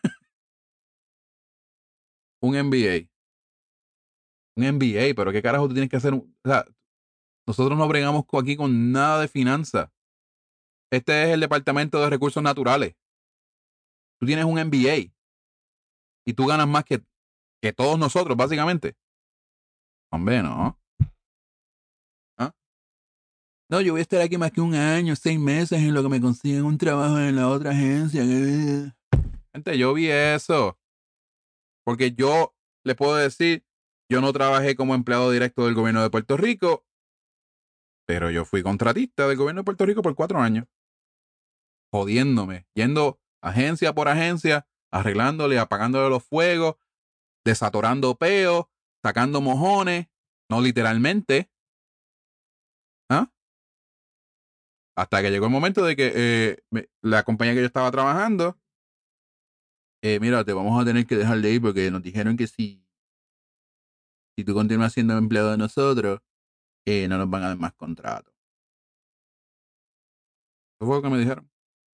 un MBA, un MBA, pero ¿qué carajo tú tienes que hacer? O sea, nosotros no bregamos aquí con nada de finanzas. Este es el Departamento de Recursos Naturales. Tú tienes un MBA y tú ganas más que todos nosotros, básicamente. Hombre, no. ¿Ah? No, yo voy a estar aquí más que un año, 6 meses en lo que me consiguen un trabajo en la otra agencia. Gente, yo vi eso. Porque yo le puedo decir, yo no trabajé como empleado directo del gobierno de Puerto Rico, pero yo fui contratista del gobierno de Puerto Rico por 4 años, jodiéndome, yendo agencia por agencia, arreglándole, apagándole los fuegos, desatorando peos, sacando mojones, no literalmente, ¿ah? Hasta que llegó el momento de que la compañía que yo estaba trabajando, mira, te vamos a tener que dejar de ir porque nos dijeron que si tú continúas siendo empleado de nosotros, no nos van a dar más contratos. Eso fue lo que me dijeron.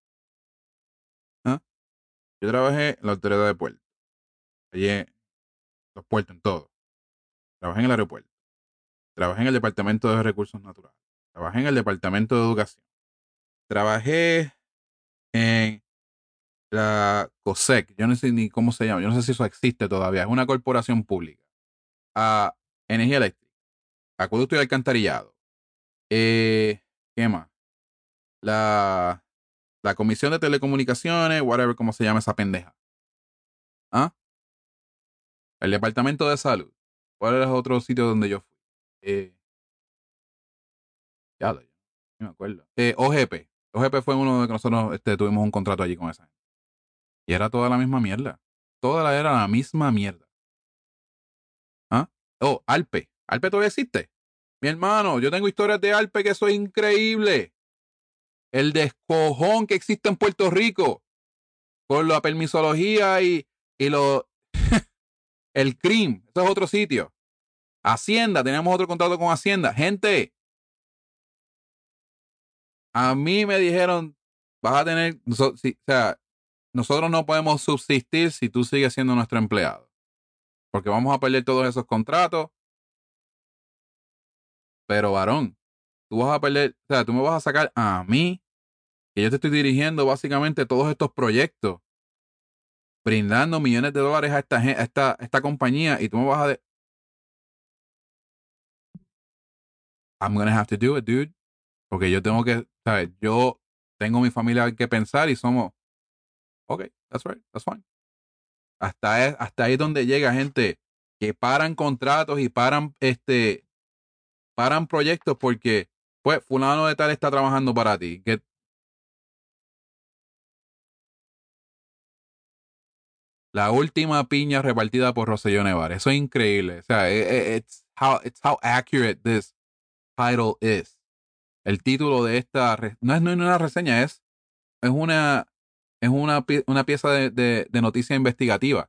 ¿Ah? Yo trabajé en la autoridad de puertos, allí en los puertos, en todo. Trabajé en el aeropuerto, trabajé en el departamento de recursos naturales, trabajé en el departamento de educación, trabajé en la COSEC, yo no sé ni cómo se llama, yo no sé si eso existe todavía, es una corporación pública. A energía eléctrica, acueducto y alcantarillado. ¿Qué más? La, la Comisión de Telecomunicaciones, whatever, cómo se llama esa pendeja. ¿Ah? El departamento de salud. ¿Cuál era el otro sitio donde yo fui? Ya no me acuerdo. OGP. OGP fue uno de que nosotros tuvimos un contrato allí con esa gente. Y era toda la misma mierda. Era la misma mierda. ¿Ah? Oh, Alpe. ¿Alpe todavía existe? Mi hermano, yo tengo historias de Alpe que eso es increíble. El descojón que existe en Puerto Rico con la permisología y el CRIM. Eso es otro sitio. Hacienda, tenemos otro contrato con Hacienda. Gente, a mí me dijeron, vas a tener, o sea, nosotros no podemos subsistir si tú sigues siendo nuestro empleado, porque vamos a perder todos esos contratos, pero varón, tú vas a perder, o sea, tú me vas a sacar a mí, que yo te estoy dirigiendo básicamente todos estos proyectos, brindando millones de dólares a esta compañía, y tú me vas I'm gonna have to do it, dude, porque yo tengo que, ¿sabes? Yo tengo mi familia que pensar y somos, ok, that's right, that's fine. Hasta ahí es donde llega, gente. que paran contratos y paran proyectos porque, pues, fulano de tal está trabajando para ti. Que la última piña repartida por Rosselló Nevares. Eso es increíble. O sea, it's how accurate this title is. El título de esta no es una reseña, es una una pieza de noticia investigativa.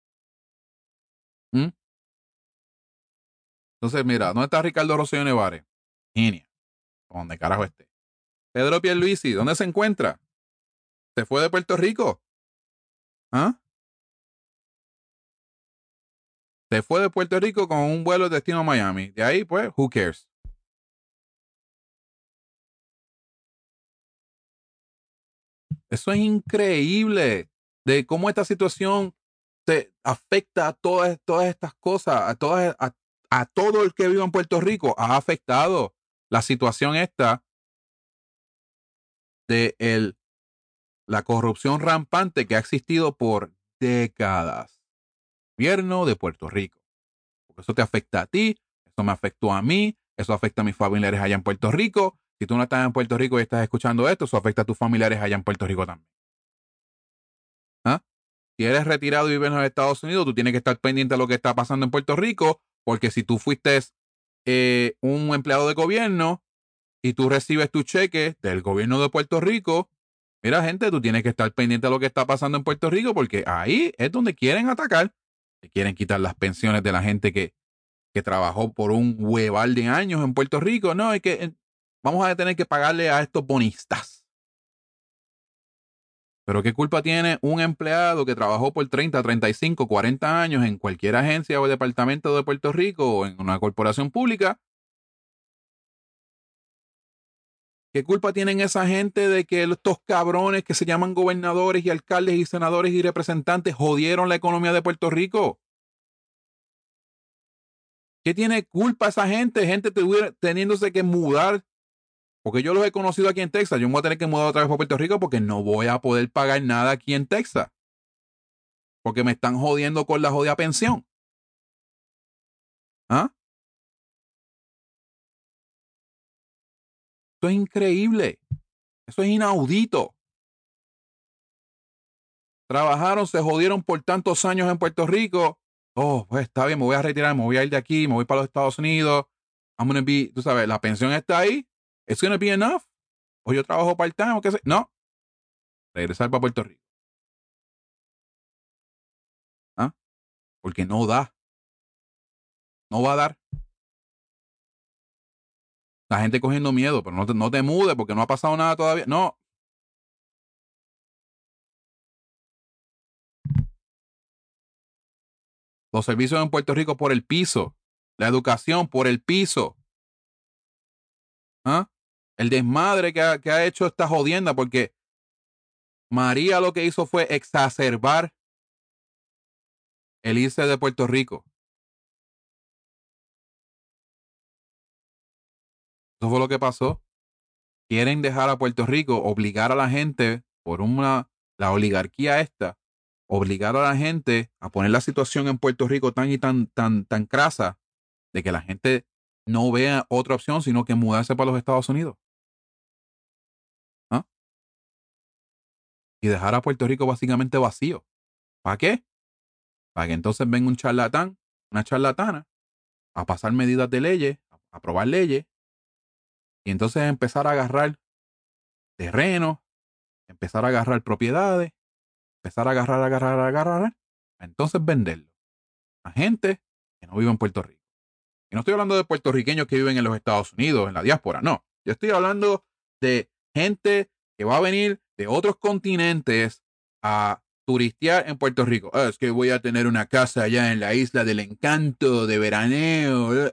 ¿Mm? Entonces, mira, ¿dónde está Ricardo Rosselló Nevares? Virginia, donde carajo esté. Pedro Pierluisi, ¿dónde se encuentra? ¿Se fue de Puerto Rico? ¿Ah? Se fue de Puerto Rico con un vuelo de destino a Miami. De ahí, pues, who cares? Eso es increíble de cómo esta situación te afecta a todas estas cosas, a todo el que vive en Puerto Rico. Ha afectado la situación esta de la corrupción rampante que ha existido por décadas. Gobierno de Puerto Rico. Porque eso te afecta a ti, eso me afectó a mí, eso afecta a mis familiares allá en Puerto Rico. Si tú no estás en Puerto Rico y estás escuchando esto, eso afecta a tus familiares allá en Puerto Rico también. ¿Ah? Si eres retirado y vives en los Estados Unidos, tú tienes que estar pendiente de lo que está pasando en Puerto Rico, porque si tú fuiste un empleado de gobierno y tú recibes tu cheque del gobierno de Puerto Rico, mira gente, tú tienes que estar pendiente de lo que está pasando en Puerto Rico, porque ahí es donde quieren atacar, te quieren quitar las pensiones de la gente que trabajó por un hueval de años en Puerto Rico. No, es que vamos a tener que pagarle a estos bonistas. Pero ¿qué culpa tiene un empleado que trabajó por 30, 35, 40 años en cualquier agencia o departamento de Puerto Rico o en una corporación pública? ¿Qué culpa tienen esa gente de que estos cabrones que se llaman gobernadores y alcaldes y senadores y representantes jodieron la economía de Puerto Rico? ¿Qué tiene culpa esa gente? Gente teniéndose que mudar. Porque yo los he conocido aquí en Texas. Yo me voy a tener que mudar otra vez a Puerto Rico porque no voy a poder pagar nada aquí en Texas. Porque me están jodiendo con la jodida pensión. ¿Ah? Esto es increíble. Eso es inaudito. Trabajaron, se jodieron por tantos años en Puerto Rico. Oh, pues está bien, me voy a retirar, me voy a ir de aquí, me voy para los Estados Unidos. I'm gonna be, tú sabes, la pensión está ahí. It's gonna be enough. O yo trabajo part-time o qué sé. No, regresar para Puerto Rico. ¿Ah? Porque no da. No va a dar. La gente cogiendo miedo, pero no te mudes porque no ha pasado nada todavía. No, los servicios en Puerto Rico por el piso. La educación por el piso. ¿Ah? El desmadre que ha hecho esta jodienda porque María lo que hizo fue exacerbar el irse de Puerto Rico. Eso fue lo que pasó. Quieren dejar a Puerto Rico, obligar a la gente por la oligarquía esta, obligar a la gente a poner la situación en Puerto Rico tan y tan crasa de que la gente no vea otra opción sino que mudarse para los Estados Unidos. ¿Ah? Y dejar a Puerto Rico básicamente vacío. ¿Para qué? Para que entonces venga un charlatán, una charlatana, a pasar medidas de leyes, a aprobar leyes, y entonces empezar a agarrar terrenos, empezar a agarrar propiedades, empezar a agarrar, a entonces venderlo a gente que no vive en Puerto Rico. Y no estoy hablando de puertorriqueños que viven en los Estados Unidos, en la diáspora, no. Yo estoy hablando de gente que va a venir de otros continentes a turistear en Puerto Rico. Es que voy a tener una casa allá en la isla del encanto de veraneo.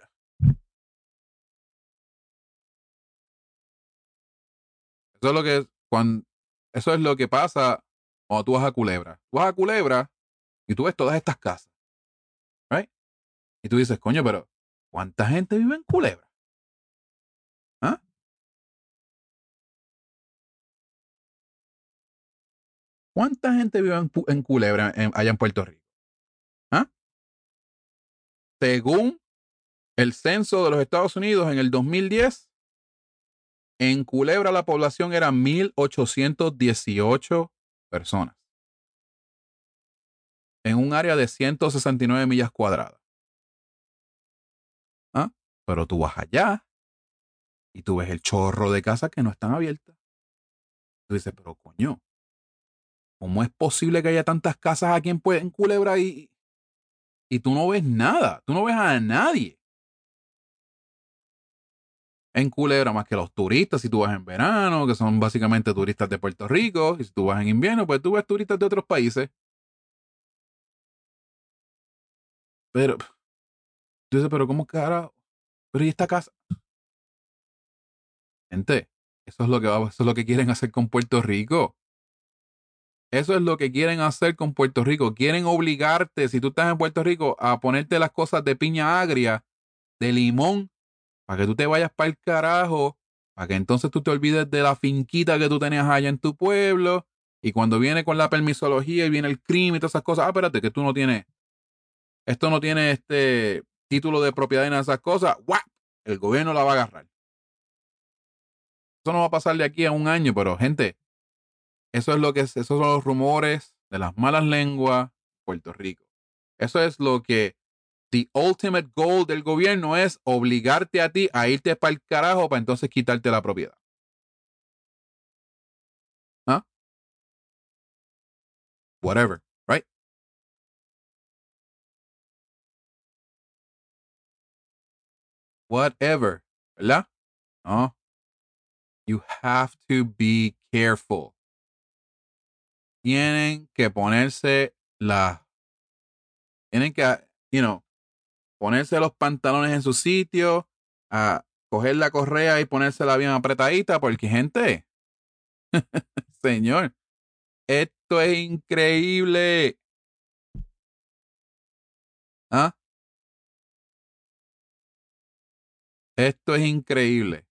Eso es lo que eso es lo que pasa cuando tú vas a Culebra. Tú vas a Culebra y tú ves todas estas casas, ¿right? Y tú dices, coño, pero ¿cuánta gente vive en Culebra? ¿Ah? ¿Cuánta gente vive en Culebra allá en Puerto Rico? ¿Ah? según el censo de los Estados Unidos en el 2010, en Culebra la población era 1,818 personas en un área de 169 millas cuadradas. ¿Ah? Pero tú vas allá y tú ves el chorro de casas que no están abiertas. Tú dices, pero coño, ¿cómo es posible que haya tantas casas aquí en Culebra y tú no ves nada? Tú no ves a nadie en Culebra más que los turistas. Si tú vas en verano, que son básicamente turistas de Puerto Rico, y si tú vas en invierno, pues tú ves turistas de otros países. Pero, tú dices, pero ¿cómo carajo? Pero ¿y esta casa? Gente, eso es lo que quieren hacer con Puerto Rico. Eso es lo que quieren hacer con Puerto Rico. Quieren obligarte, si tú estás en Puerto Rico, a ponerte las cosas de piña agria, de limón, para que tú te vayas para el carajo, para que entonces tú te olvides de la finquita que tú tenías allá en tu pueblo. Y cuando viene con la permisología y viene el crimen y todas esas cosas, espérate, que tú no tienes, esto no tiene este título de propiedad en esas cosas, ¡guau! El gobierno la va a agarrar. Eso no va a pasar de aquí a un año, pero gente, esos son los rumores de las malas lenguas de Puerto Rico. Eso es lo que the ultimate goal del gobierno es obligarte a ti a irte para el carajo para entonces quitarte la propiedad. ¿Ah? Whatever, right? Whatever, ¿verdad? No. You have to be careful. Tienen que ponerse tienen que, ponerse los pantalones en su sitio, a coger la correa y ponérsela bien apretadita, porque gente, señor, esto es increíble. ¿Ah? Esto es increíble.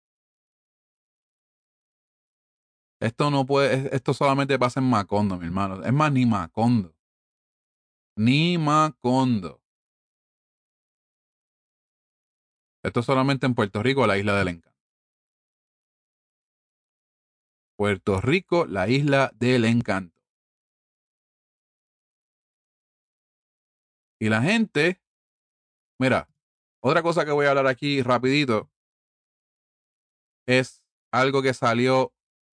Esto no puede, esto solamente pasa en Macondo, mi hermano. Es más, ni Macondo. Ni Macondo. Esto es solamente en Puerto Rico, la isla del encanto. Puerto Rico, la isla del encanto. Y la gente, mira, otra cosa que voy a hablar aquí rapidito es algo que salió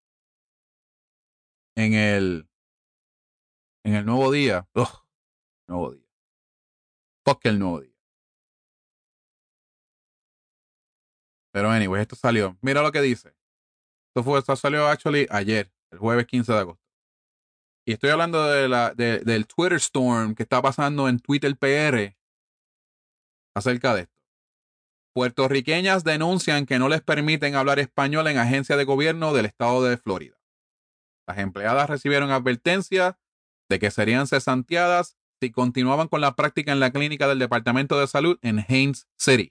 en el nuevo día. Ugh, nuevo día. Fuck el nuevo día. Pero anyway, esto salió. Mira lo que dice. Esto salió actually ayer, el jueves 15 de agosto. Y estoy hablando del Twitter Storm que está pasando en Twitter PR acerca de esto. Puertorriqueñas denuncian que no les permiten hablar español en agencia de gobierno del estado de Florida. Las empleadas recibieron advertencia de que serían cesanteadas si continuaban con la práctica en la clínica del Departamento de Salud en Haines City.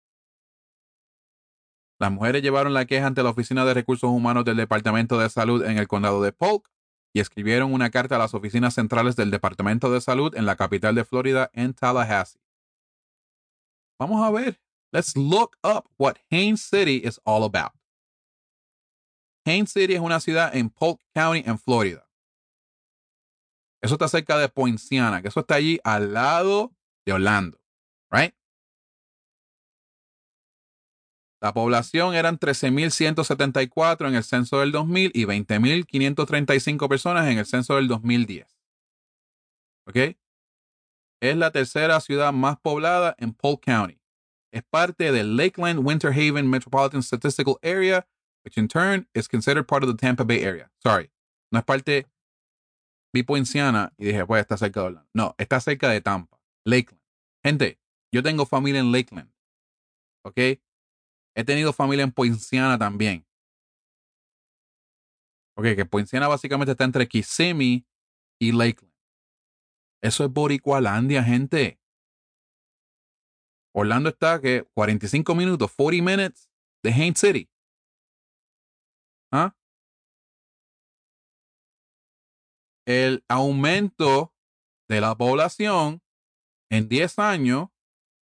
Las mujeres llevaron la queja ante la Oficina de Recursos Humanos del Departamento de Salud en el condado de Polk y escribieron una carta a las oficinas centrales del Departamento de Salud en la capital de Florida, en Tallahassee. Vamos a ver. Let's look up what Haines City is all about. Haines City es una ciudad en Polk County, en Florida. Eso está cerca de Poinciana, que eso está allí al lado de Orlando, right? La población eran 13,174 en el censo del 2000 y 20,535 personas en el censo del 2010. ¿Ok? Es la tercera ciudad más poblada en Polk County. Es parte del Lakeland Winter Haven Metropolitan Statistical Area, which in turn is considered part of the Tampa Bay area. Sorry, no es parte, vi Poinciana y dije, pues está cerca de Orlando. No, está cerca de Tampa, Lakeland. Gente, yo tengo familia en Lakeland, ¿ok? He tenido familia en Poinciana también. Ok, que Poinciana básicamente está entre Kissimmee y Lakeland. Eso es Boricualandia, gente. Orlando está que 45 minutos, 40 minutes de Haines City. ¿Ah? El aumento de la población en 10 años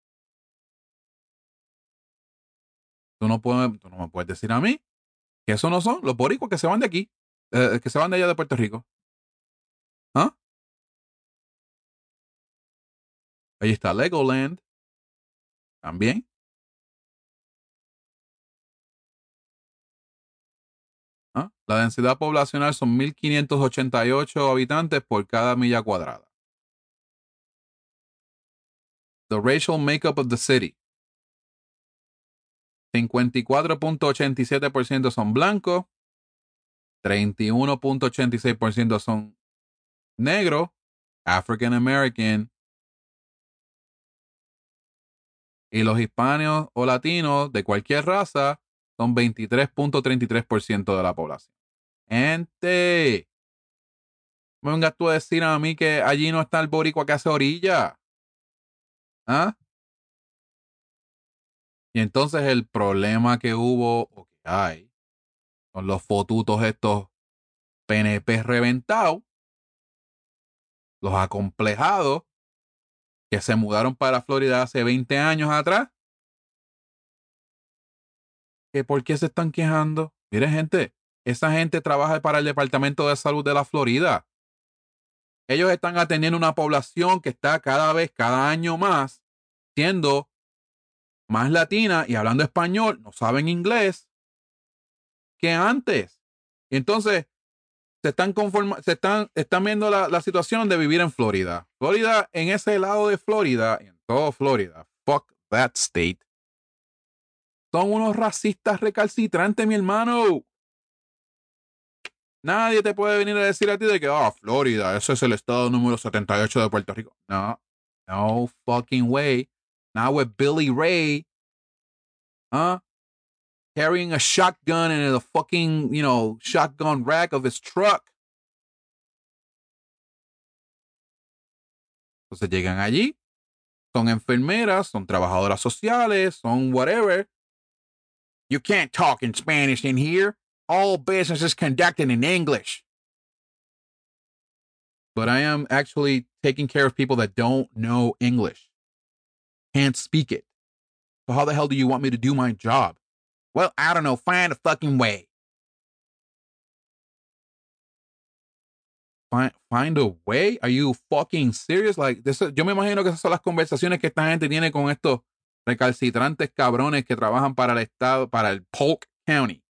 Tú no me puedes decir a mí que eso no son los boricuas que se van de aquí, que se van de allá de Puerto Rico. ¿Ah? Ahí está Legoland también. ¿Ah? La densidad poblacional son 1.588 habitantes por cada milla cuadrada. The racial makeup of the city. 54.87% son blancos, 31.86% son negros, African American, y los hispanos o latinos de cualquier raza son 23.33% de la población. Gente, me vengas tú a decir a mí que allí no está el boricua que hace orilla. ¿Ah? Y entonces el problema que hubo o que hay con los fotutos estos PNP reventados, los acomplejados que se mudaron para Florida hace 20 años atrás, que por qué se están quejando. Miren, gente, esa gente trabaja para el Departamento de Salud de la Florida. Ellos están atendiendo una población que está cada vez, cada año más, siendo más latina y hablando español, no saben inglés que antes. Y entonces están viendo la situación de vivir en Florida. Florida, en ese lado de Florida, en todo Florida, fuck that state. Son unos racistas recalcitrantes, mi hermano. Nadie te puede venir a decir a ti de que, Florida, ese es el estado número 78 de Puerto Rico. No, no fucking way. Not with Billy Ray, carrying a shotgun in the fucking, shotgun rack of his truck. Entonces llegan allí, son enfermeras, son trabajadoras sociales, son whatever. You can't talk in Spanish in here. All business is conducted in English. But I am actually taking care of people that don't know English, can't speak it. So how the hell do you want me to do my job? Well, I don't know. Find a fucking way. Find a way? Are you fucking serious? Like, yo me imagino que esas son las conversaciones que esta gente tiene con estos recalcitrantes cabrones que trabajan para el estado, para el Polk County.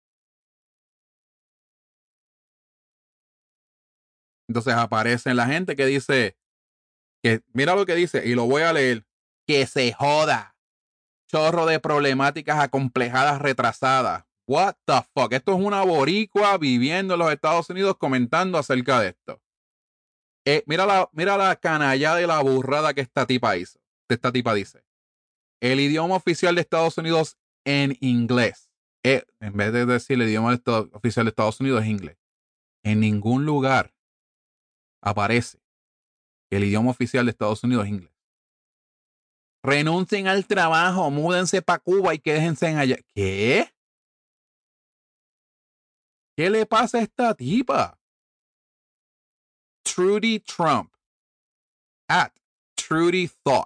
Entonces aparece la gente que dice, que mira lo que dice, y lo voy a leer, que se joda. Chorro de problemáticas acomplejadas retrasadas. What the fuck? Esto es una boricua viviendo en los Estados Unidos comentando acerca de esto. Mira la canallada y la burrada que esta tipa hizo. Esta tipa dice. El idioma oficial de Estados Unidos en inglés. En vez de decir el idioma oficial de Estados Unidos es inglés. En ningún lugar aparece que el idioma oficial de Estados Unidos es inglés. Renuncien al trabajo, múdense para Cuba y quédense en allá. ¿Qué? ¿Qué le pasa a esta tipa? Trudy Trump. At Trudy Thought.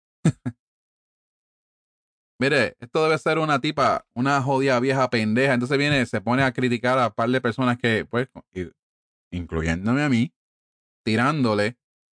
Mire, esto debe ser una tipa, una jodida vieja pendeja. Entonces viene, se pone a criticar a un par de personas que, pues, incluyéndome a mí, tirándole.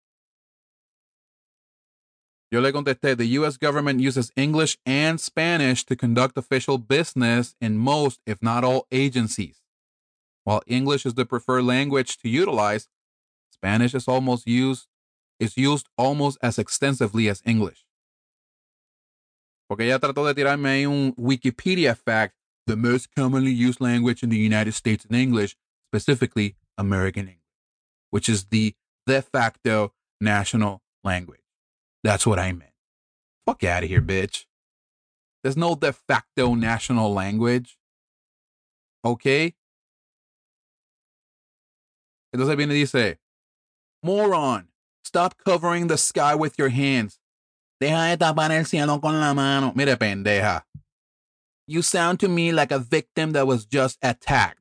Yo le contesté, the U.S. government uses English and Spanish to conduct official business in most, if not all, agencies. While English is the preferred language to utilize, Spanish is used almost as extensively as English. Porque ella trató de tirarme ahí un Wikipedia fact, the most commonly used language in the United States is English, specifically American English, which is the de facto national language. That's what I meant. Fuck out of here, bitch. There's no de facto national language. Okay? Entonces viene y dice, moron, stop covering the sky with your hands. Deja de tapar el cielo con la mano. Mire, pendeja. You sound to me like a victim that was just attacked.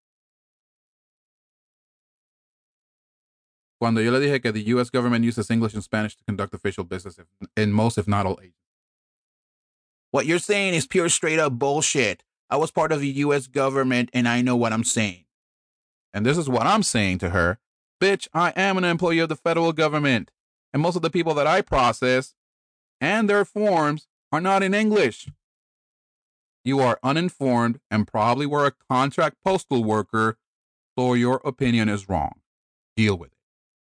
Cuando yo le dije que the U.S. government uses English and Spanish to conduct official business in most, if not all, agencies. What you're saying is pure straight up bullshit. I was part of the U.S. government and I know what I'm saying. And this is what I'm saying to her. Bitch, I am an employee of the federal government. And most of the people that I process and their forms are not in English. You are uninformed and probably were a contract postal worker, so your opinion is wrong. Deal with it.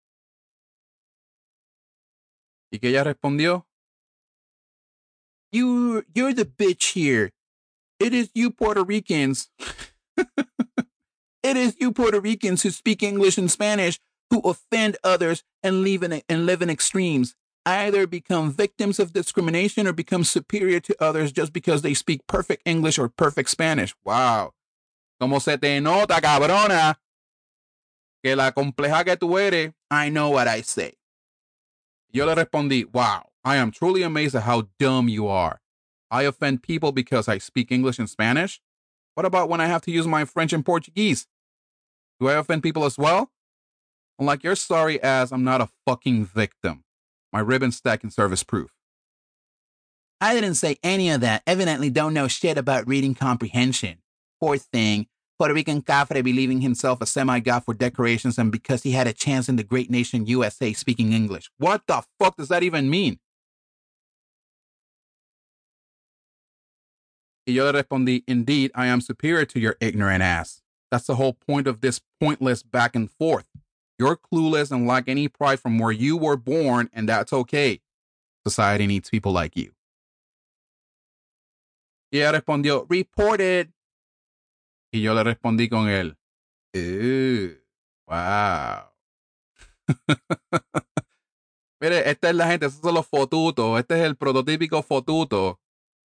¿Y que ella respondió? You're the bitch here. It is you Puerto Ricans. It is you Puerto Ricans who speak English and Spanish who offend others and live in extremes. Either become victims of discrimination or become superior to others just because they speak perfect English or perfect Spanish. Wow. Como se te nota, cabrona, que la compleja que tú eres. I know what I say. Yo le respondí, wow, I am truly amazed at how dumb you are. I offend people because I speak English and Spanish? What about when I have to use my French and Portuguese? Do I offend people as well? Unlike your sorry ass, I'm not a fucking victim. My ribbon stacking service proof. I didn't say any of that. Evidently don't know shit about reading comprehension. Poor thing. Puerto Rican cafre believing himself a semi-god for decorations and because he had a chance in the great nation USA speaking English. What the fuck does that even mean? Y yo le respondí, indeed, I am superior to your ignorant ass. That's the whole point of this pointless back and forth. You're clueless and lack any pride from where you were born, and that's okay. Society needs people like you. Y ella respondió, report it. Y yo le respondí con él, wow. Mire, esta es la gente, estos son los fotutos. Este es el prototípico fotuto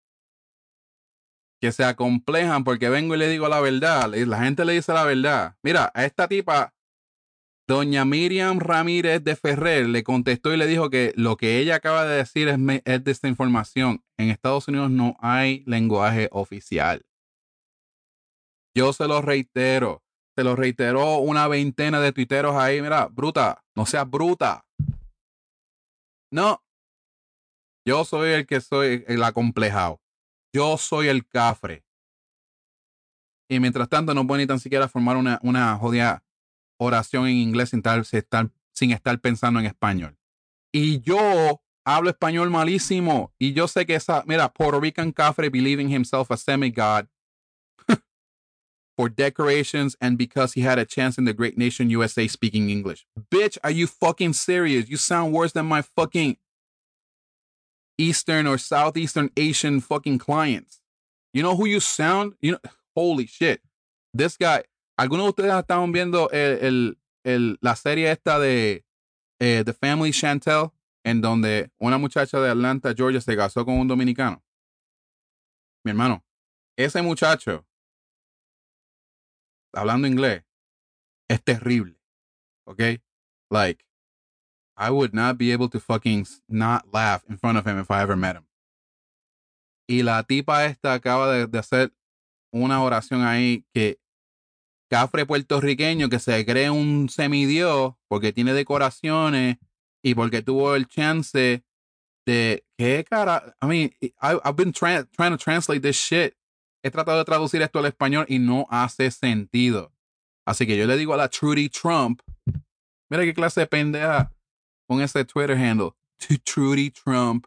que se acomplejan porque vengo y le digo la verdad. La gente le dice la verdad. Mira, a esta tipa, doña Miriam Ramírez de Ferrer, le contestó y le dijo que lo que ella acaba de decir es desinformación. En Estados Unidos no hay lenguaje oficial. Yo se lo reiteró una veintena de tuiteros ahí. Mira, bruta, no seas bruta. No, yo soy el que soy el acomplejado. Yo soy el cafre. Y mientras tanto no puedo ni tan siquiera formar una jodida oración en inglés sin estar pensando en español. Y yo hablo español malísimo. Y yo sé que mira, Puerto Rican cafre believing himself a semi-god for decorations and because he had a chance in the great nation USA speaking English. Bitch, are you fucking serious? You sound worse than my fucking Eastern or Southeastern Asian fucking clients. You know who you sound? Holy shit. This guy. ¿Algunos de ustedes estaban viendo la serie esta de The Family Chantel, en donde una muchacha de Atlanta, Georgia, se casó con un dominicano? Mi hermano, ese muchacho, hablando inglés, es terrible. Okay? Like, I would not be able to fucking not laugh in front of him if I ever met him. Y la tipa esta acaba de hacer una oración ahí que cafre puertorriqueño que se cree un semidios porque tiene decoraciones y porque tuvo el chance de qué cara. I mean, I've been trying to translate this shit. He tratado de traducir esto al español y no hace sentido. Así que yo le digo a la Trudy Trump, mira qué clase de pendeja con ese Twitter handle, to Trudy Trump.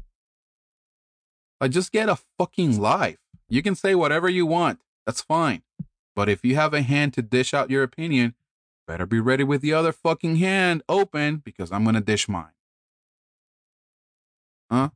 Like, just get a fucking life. You can say whatever you want. That's fine. But if you have a hand to dish out your opinion, better be ready with the other fucking hand open because I'm going to dish mine. Huh?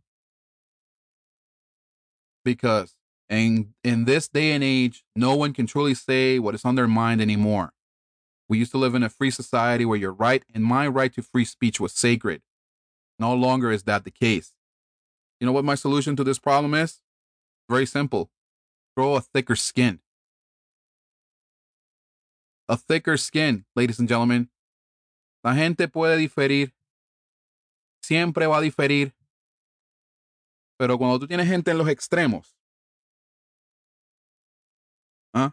Because in this day and age, no one can truly say what is on their mind anymore. We used to live in a free society where your right and my right to free speech was sacred. No longer is that the case. You know what my solution to this problem is? Very simple. Grow a thicker skin. A thicker skin, ladies and gentlemen. La gente puede diferir. Siempre va a diferir. Pero cuando tú tienes gente en los extremos, ¿ah?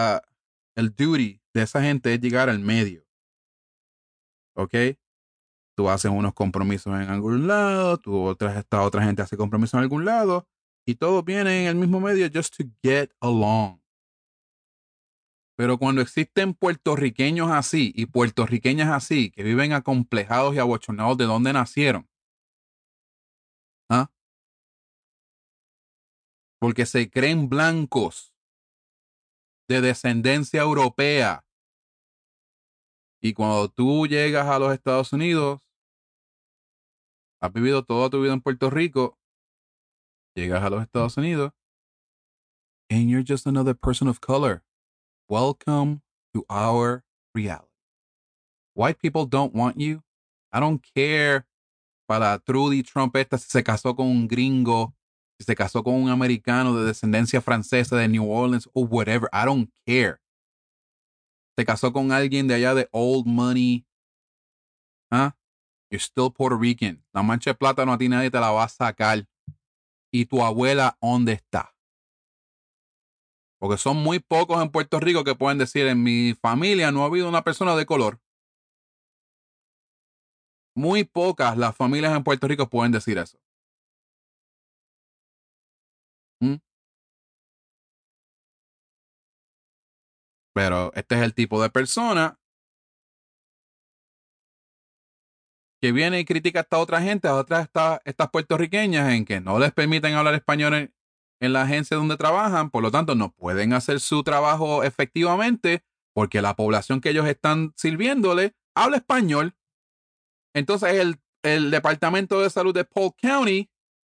El duty de esa gente es llegar al medio. ¿Ok? tú haces unos compromisos en algún lado, esta otra gente hace compromisos en algún lado, y todos vienen en el mismo medio just to get along. Pero cuando existen puertorriqueños así y puertorriqueñas así, que viven acomplejados y abochornados de dónde nacieron, ¿ah? Porque se creen blancos de descendencia europea, y cuando tú llegas a los Estados Unidos, has vivido toda tu vida en Puerto Rico, llegas a los Estados Unidos, and you're just another person of color. Welcome to our reality. White people don't want you. I don't care para Trudy Trump esta si se casó con un gringo, si se casó con un americano de descendencia francesa de New Orleans o whatever. I don't care. Se casó con alguien de allá de Old Money. ¿Ah? You're still Puerto Rican. La mancha de plátano a ti nadie te la va a sacar. ¿Y tu abuela dónde está? Porque son muy pocos en Puerto Rico que pueden decir, en mi familia no ha habido una persona de color. Muy pocas las familias en Puerto Rico pueden decir eso. ¿Mm? Pero este es el tipo de persona que viene y critica a esta otra gente, a estas puertorriqueñas, en que no les permiten hablar español en la agencia donde trabajan, por lo tanto no pueden hacer su trabajo efectivamente porque la población que ellos están sirviéndole habla español. Entonces el Departamento de Salud de Polk County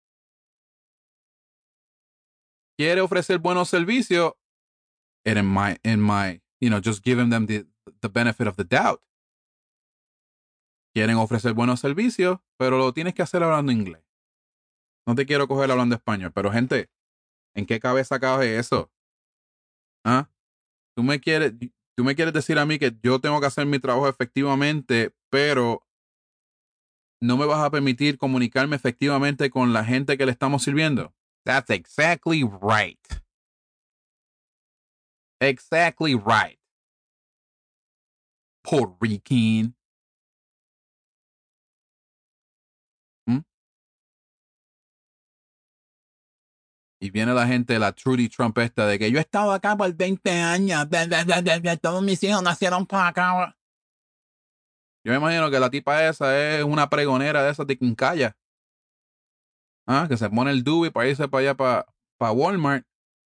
quiere ofrecer buenos servicios, and just giving them the benefit of the doubt. Quieren ofrecer buenos servicios, pero lo tienes que hacer hablando inglés. No te quiero coger hablando español, pero gente, ¿en qué cabeza cabe eso? ¿Ah? Tú me quieres, tú me quieres decir a mí que yo tengo que hacer mi trabajo efectivamente, pero no me vas a permitir comunicarme efectivamente con la gente que le estamos sirviendo. That's exactly right. Exactly right. Puerto Rican. ¿Mm? Y viene la gente, la Trudy Trump esta, de que yo he estado acá por 20 años, todos mis hijos nacieron por acá. Yo me imagino que la tipa esa es una pregonera de esas de Quincalla. ¿Ah? Que se pone el doobie para irse para allá, para Walmart.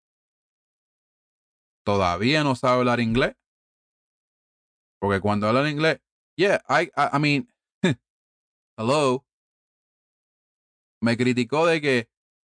Todavía no sabe hablar inglés. Porque cuando habla en inglés, yeah, I mean, hello. Me criticó de que,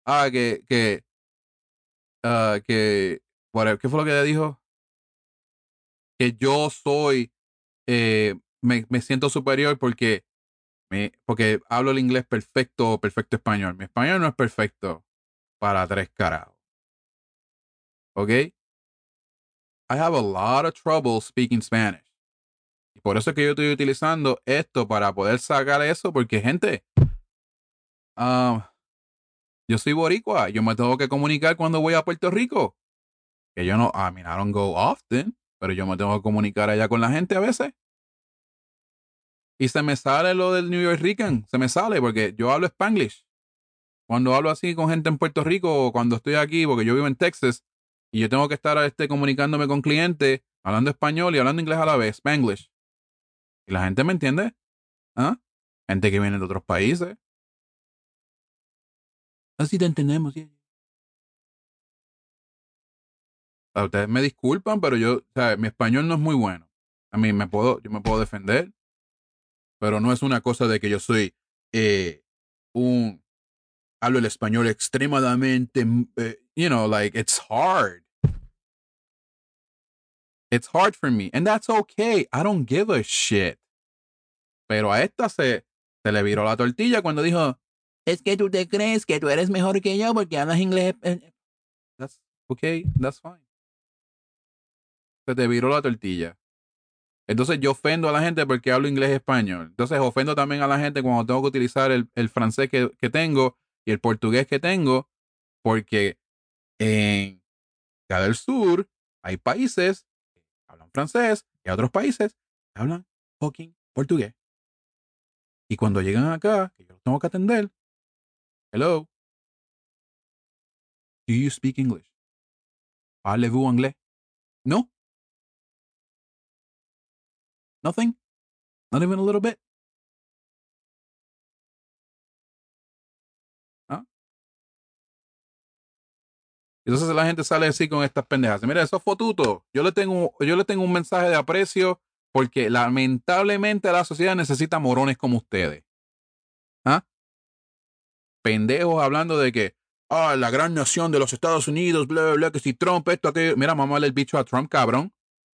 ¿qué fue lo que ella dijo? Que yo soy, me siento superior porque hablo el inglés perfecto, perfecto español. Mi español no es perfecto para tres carajos. ¿Ok? I have a lot of trouble speaking Spanish. Y por eso es que yo estoy utilizando esto para poder sacar eso, porque gente, yo soy boricua, yo me tengo que comunicar cuando voy a Puerto Rico. Que yo no, I don't go often, pero yo me tengo que comunicar allá con la gente a veces. Y se me sale lo del New Yorkican, se me sale porque yo hablo Spanglish. Cuando hablo así con gente en Puerto Rico o cuando estoy aquí, porque yo vivo en Texas y yo tengo que estar comunicándome con clientes, hablando español y hablando inglés a la vez, Spanglish. Y la gente me entiende. ¿Ah? Gente que viene de otros países. Así te entendemos. ¿Sí? Ustedes me disculpan, pero yo, o sea, mi español no es muy bueno. A mí yo me puedo defender, pero no es una cosa de que yo soy eh, un, hablo el español extremadamente, like it's hard. It's hard for me, and that's okay. I don't give a shit. Pero a esta se le viró la tortilla cuando dijo, es que tú te crees que tú eres mejor que yo porque hablas inglés. That's okay, that's fine. Se te viró la tortilla. Entonces yo ofendo a la gente porque hablo inglés y español. Entonces ofendo también a la gente cuando tengo que utilizar el francés que tengo y el portugués que tengo, porque en cada del sur hay países que hablan francés y hay otros países que hablan fucking portugués. Y cuando llegan acá, que yo los tengo que atender, hello, do you speak English? ¿Parlez-vous anglais? No. Nothing? Not even a little bit? ¿Ah? Entonces la gente sale así con estas pendejas. Mira, esos fotutos. Yo le tengo un mensaje de aprecio porque lamentablemente la sociedad necesita morones como ustedes. ¿Ah? Pendejos hablando de que la gran nación de los Estados Unidos, bla, bla, bla, que si Trump, esto, aquello. Mira, mamarle el bicho a Trump, cabrón.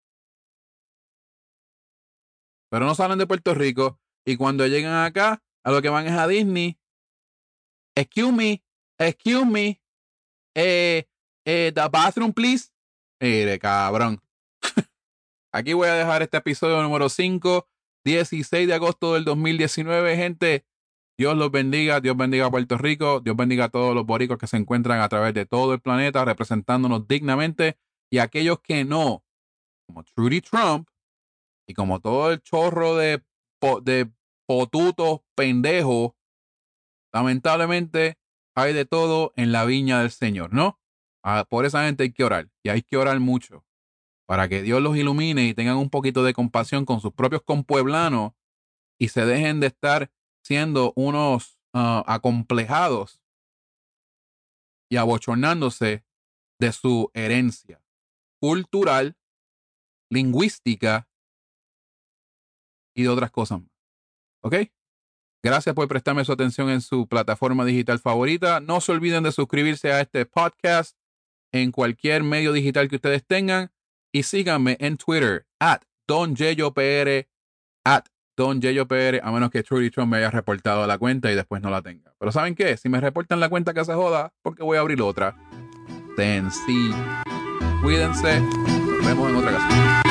Pero no salen de Puerto Rico y cuando llegan acá, a lo que van es a Disney. Excuse me, the bathroom, please. Mire, cabrón. Aquí voy a dejar este episodio número 5, 16 de agosto del 2019, gente. Dios los bendiga, Dios bendiga a Puerto Rico, Dios bendiga a todos los boricos que se encuentran a través de todo el planeta representándonos dignamente y aquellos que no, como Trudy Trump y como todo el chorro de potutos pendejos, lamentablemente hay de todo en la viña del Señor, ¿no? Por esa gente hay que orar y hay que orar mucho para que Dios los ilumine y tengan un poquito de compasión con sus propios compueblanos y se dejen de estar siendo unos acomplejados y abochornándose de su herencia cultural, lingüística y de otras cosas más. ¿Ok? Gracias por prestarme su atención en su plataforma digital favorita. No se olviden de suscribirse a este podcast en cualquier medio digital que ustedes tengan y síganme en Twitter @DonYeyoPR, @DonYeyoPR, a menos que Trudy Trump me haya reportado la cuenta y después no la tenga. Pero ¿saben qué? Si me reportan la cuenta, que se joda, porque voy a abrir otra. Sencillo. Cuídense. Nos vemos en otra ocasión.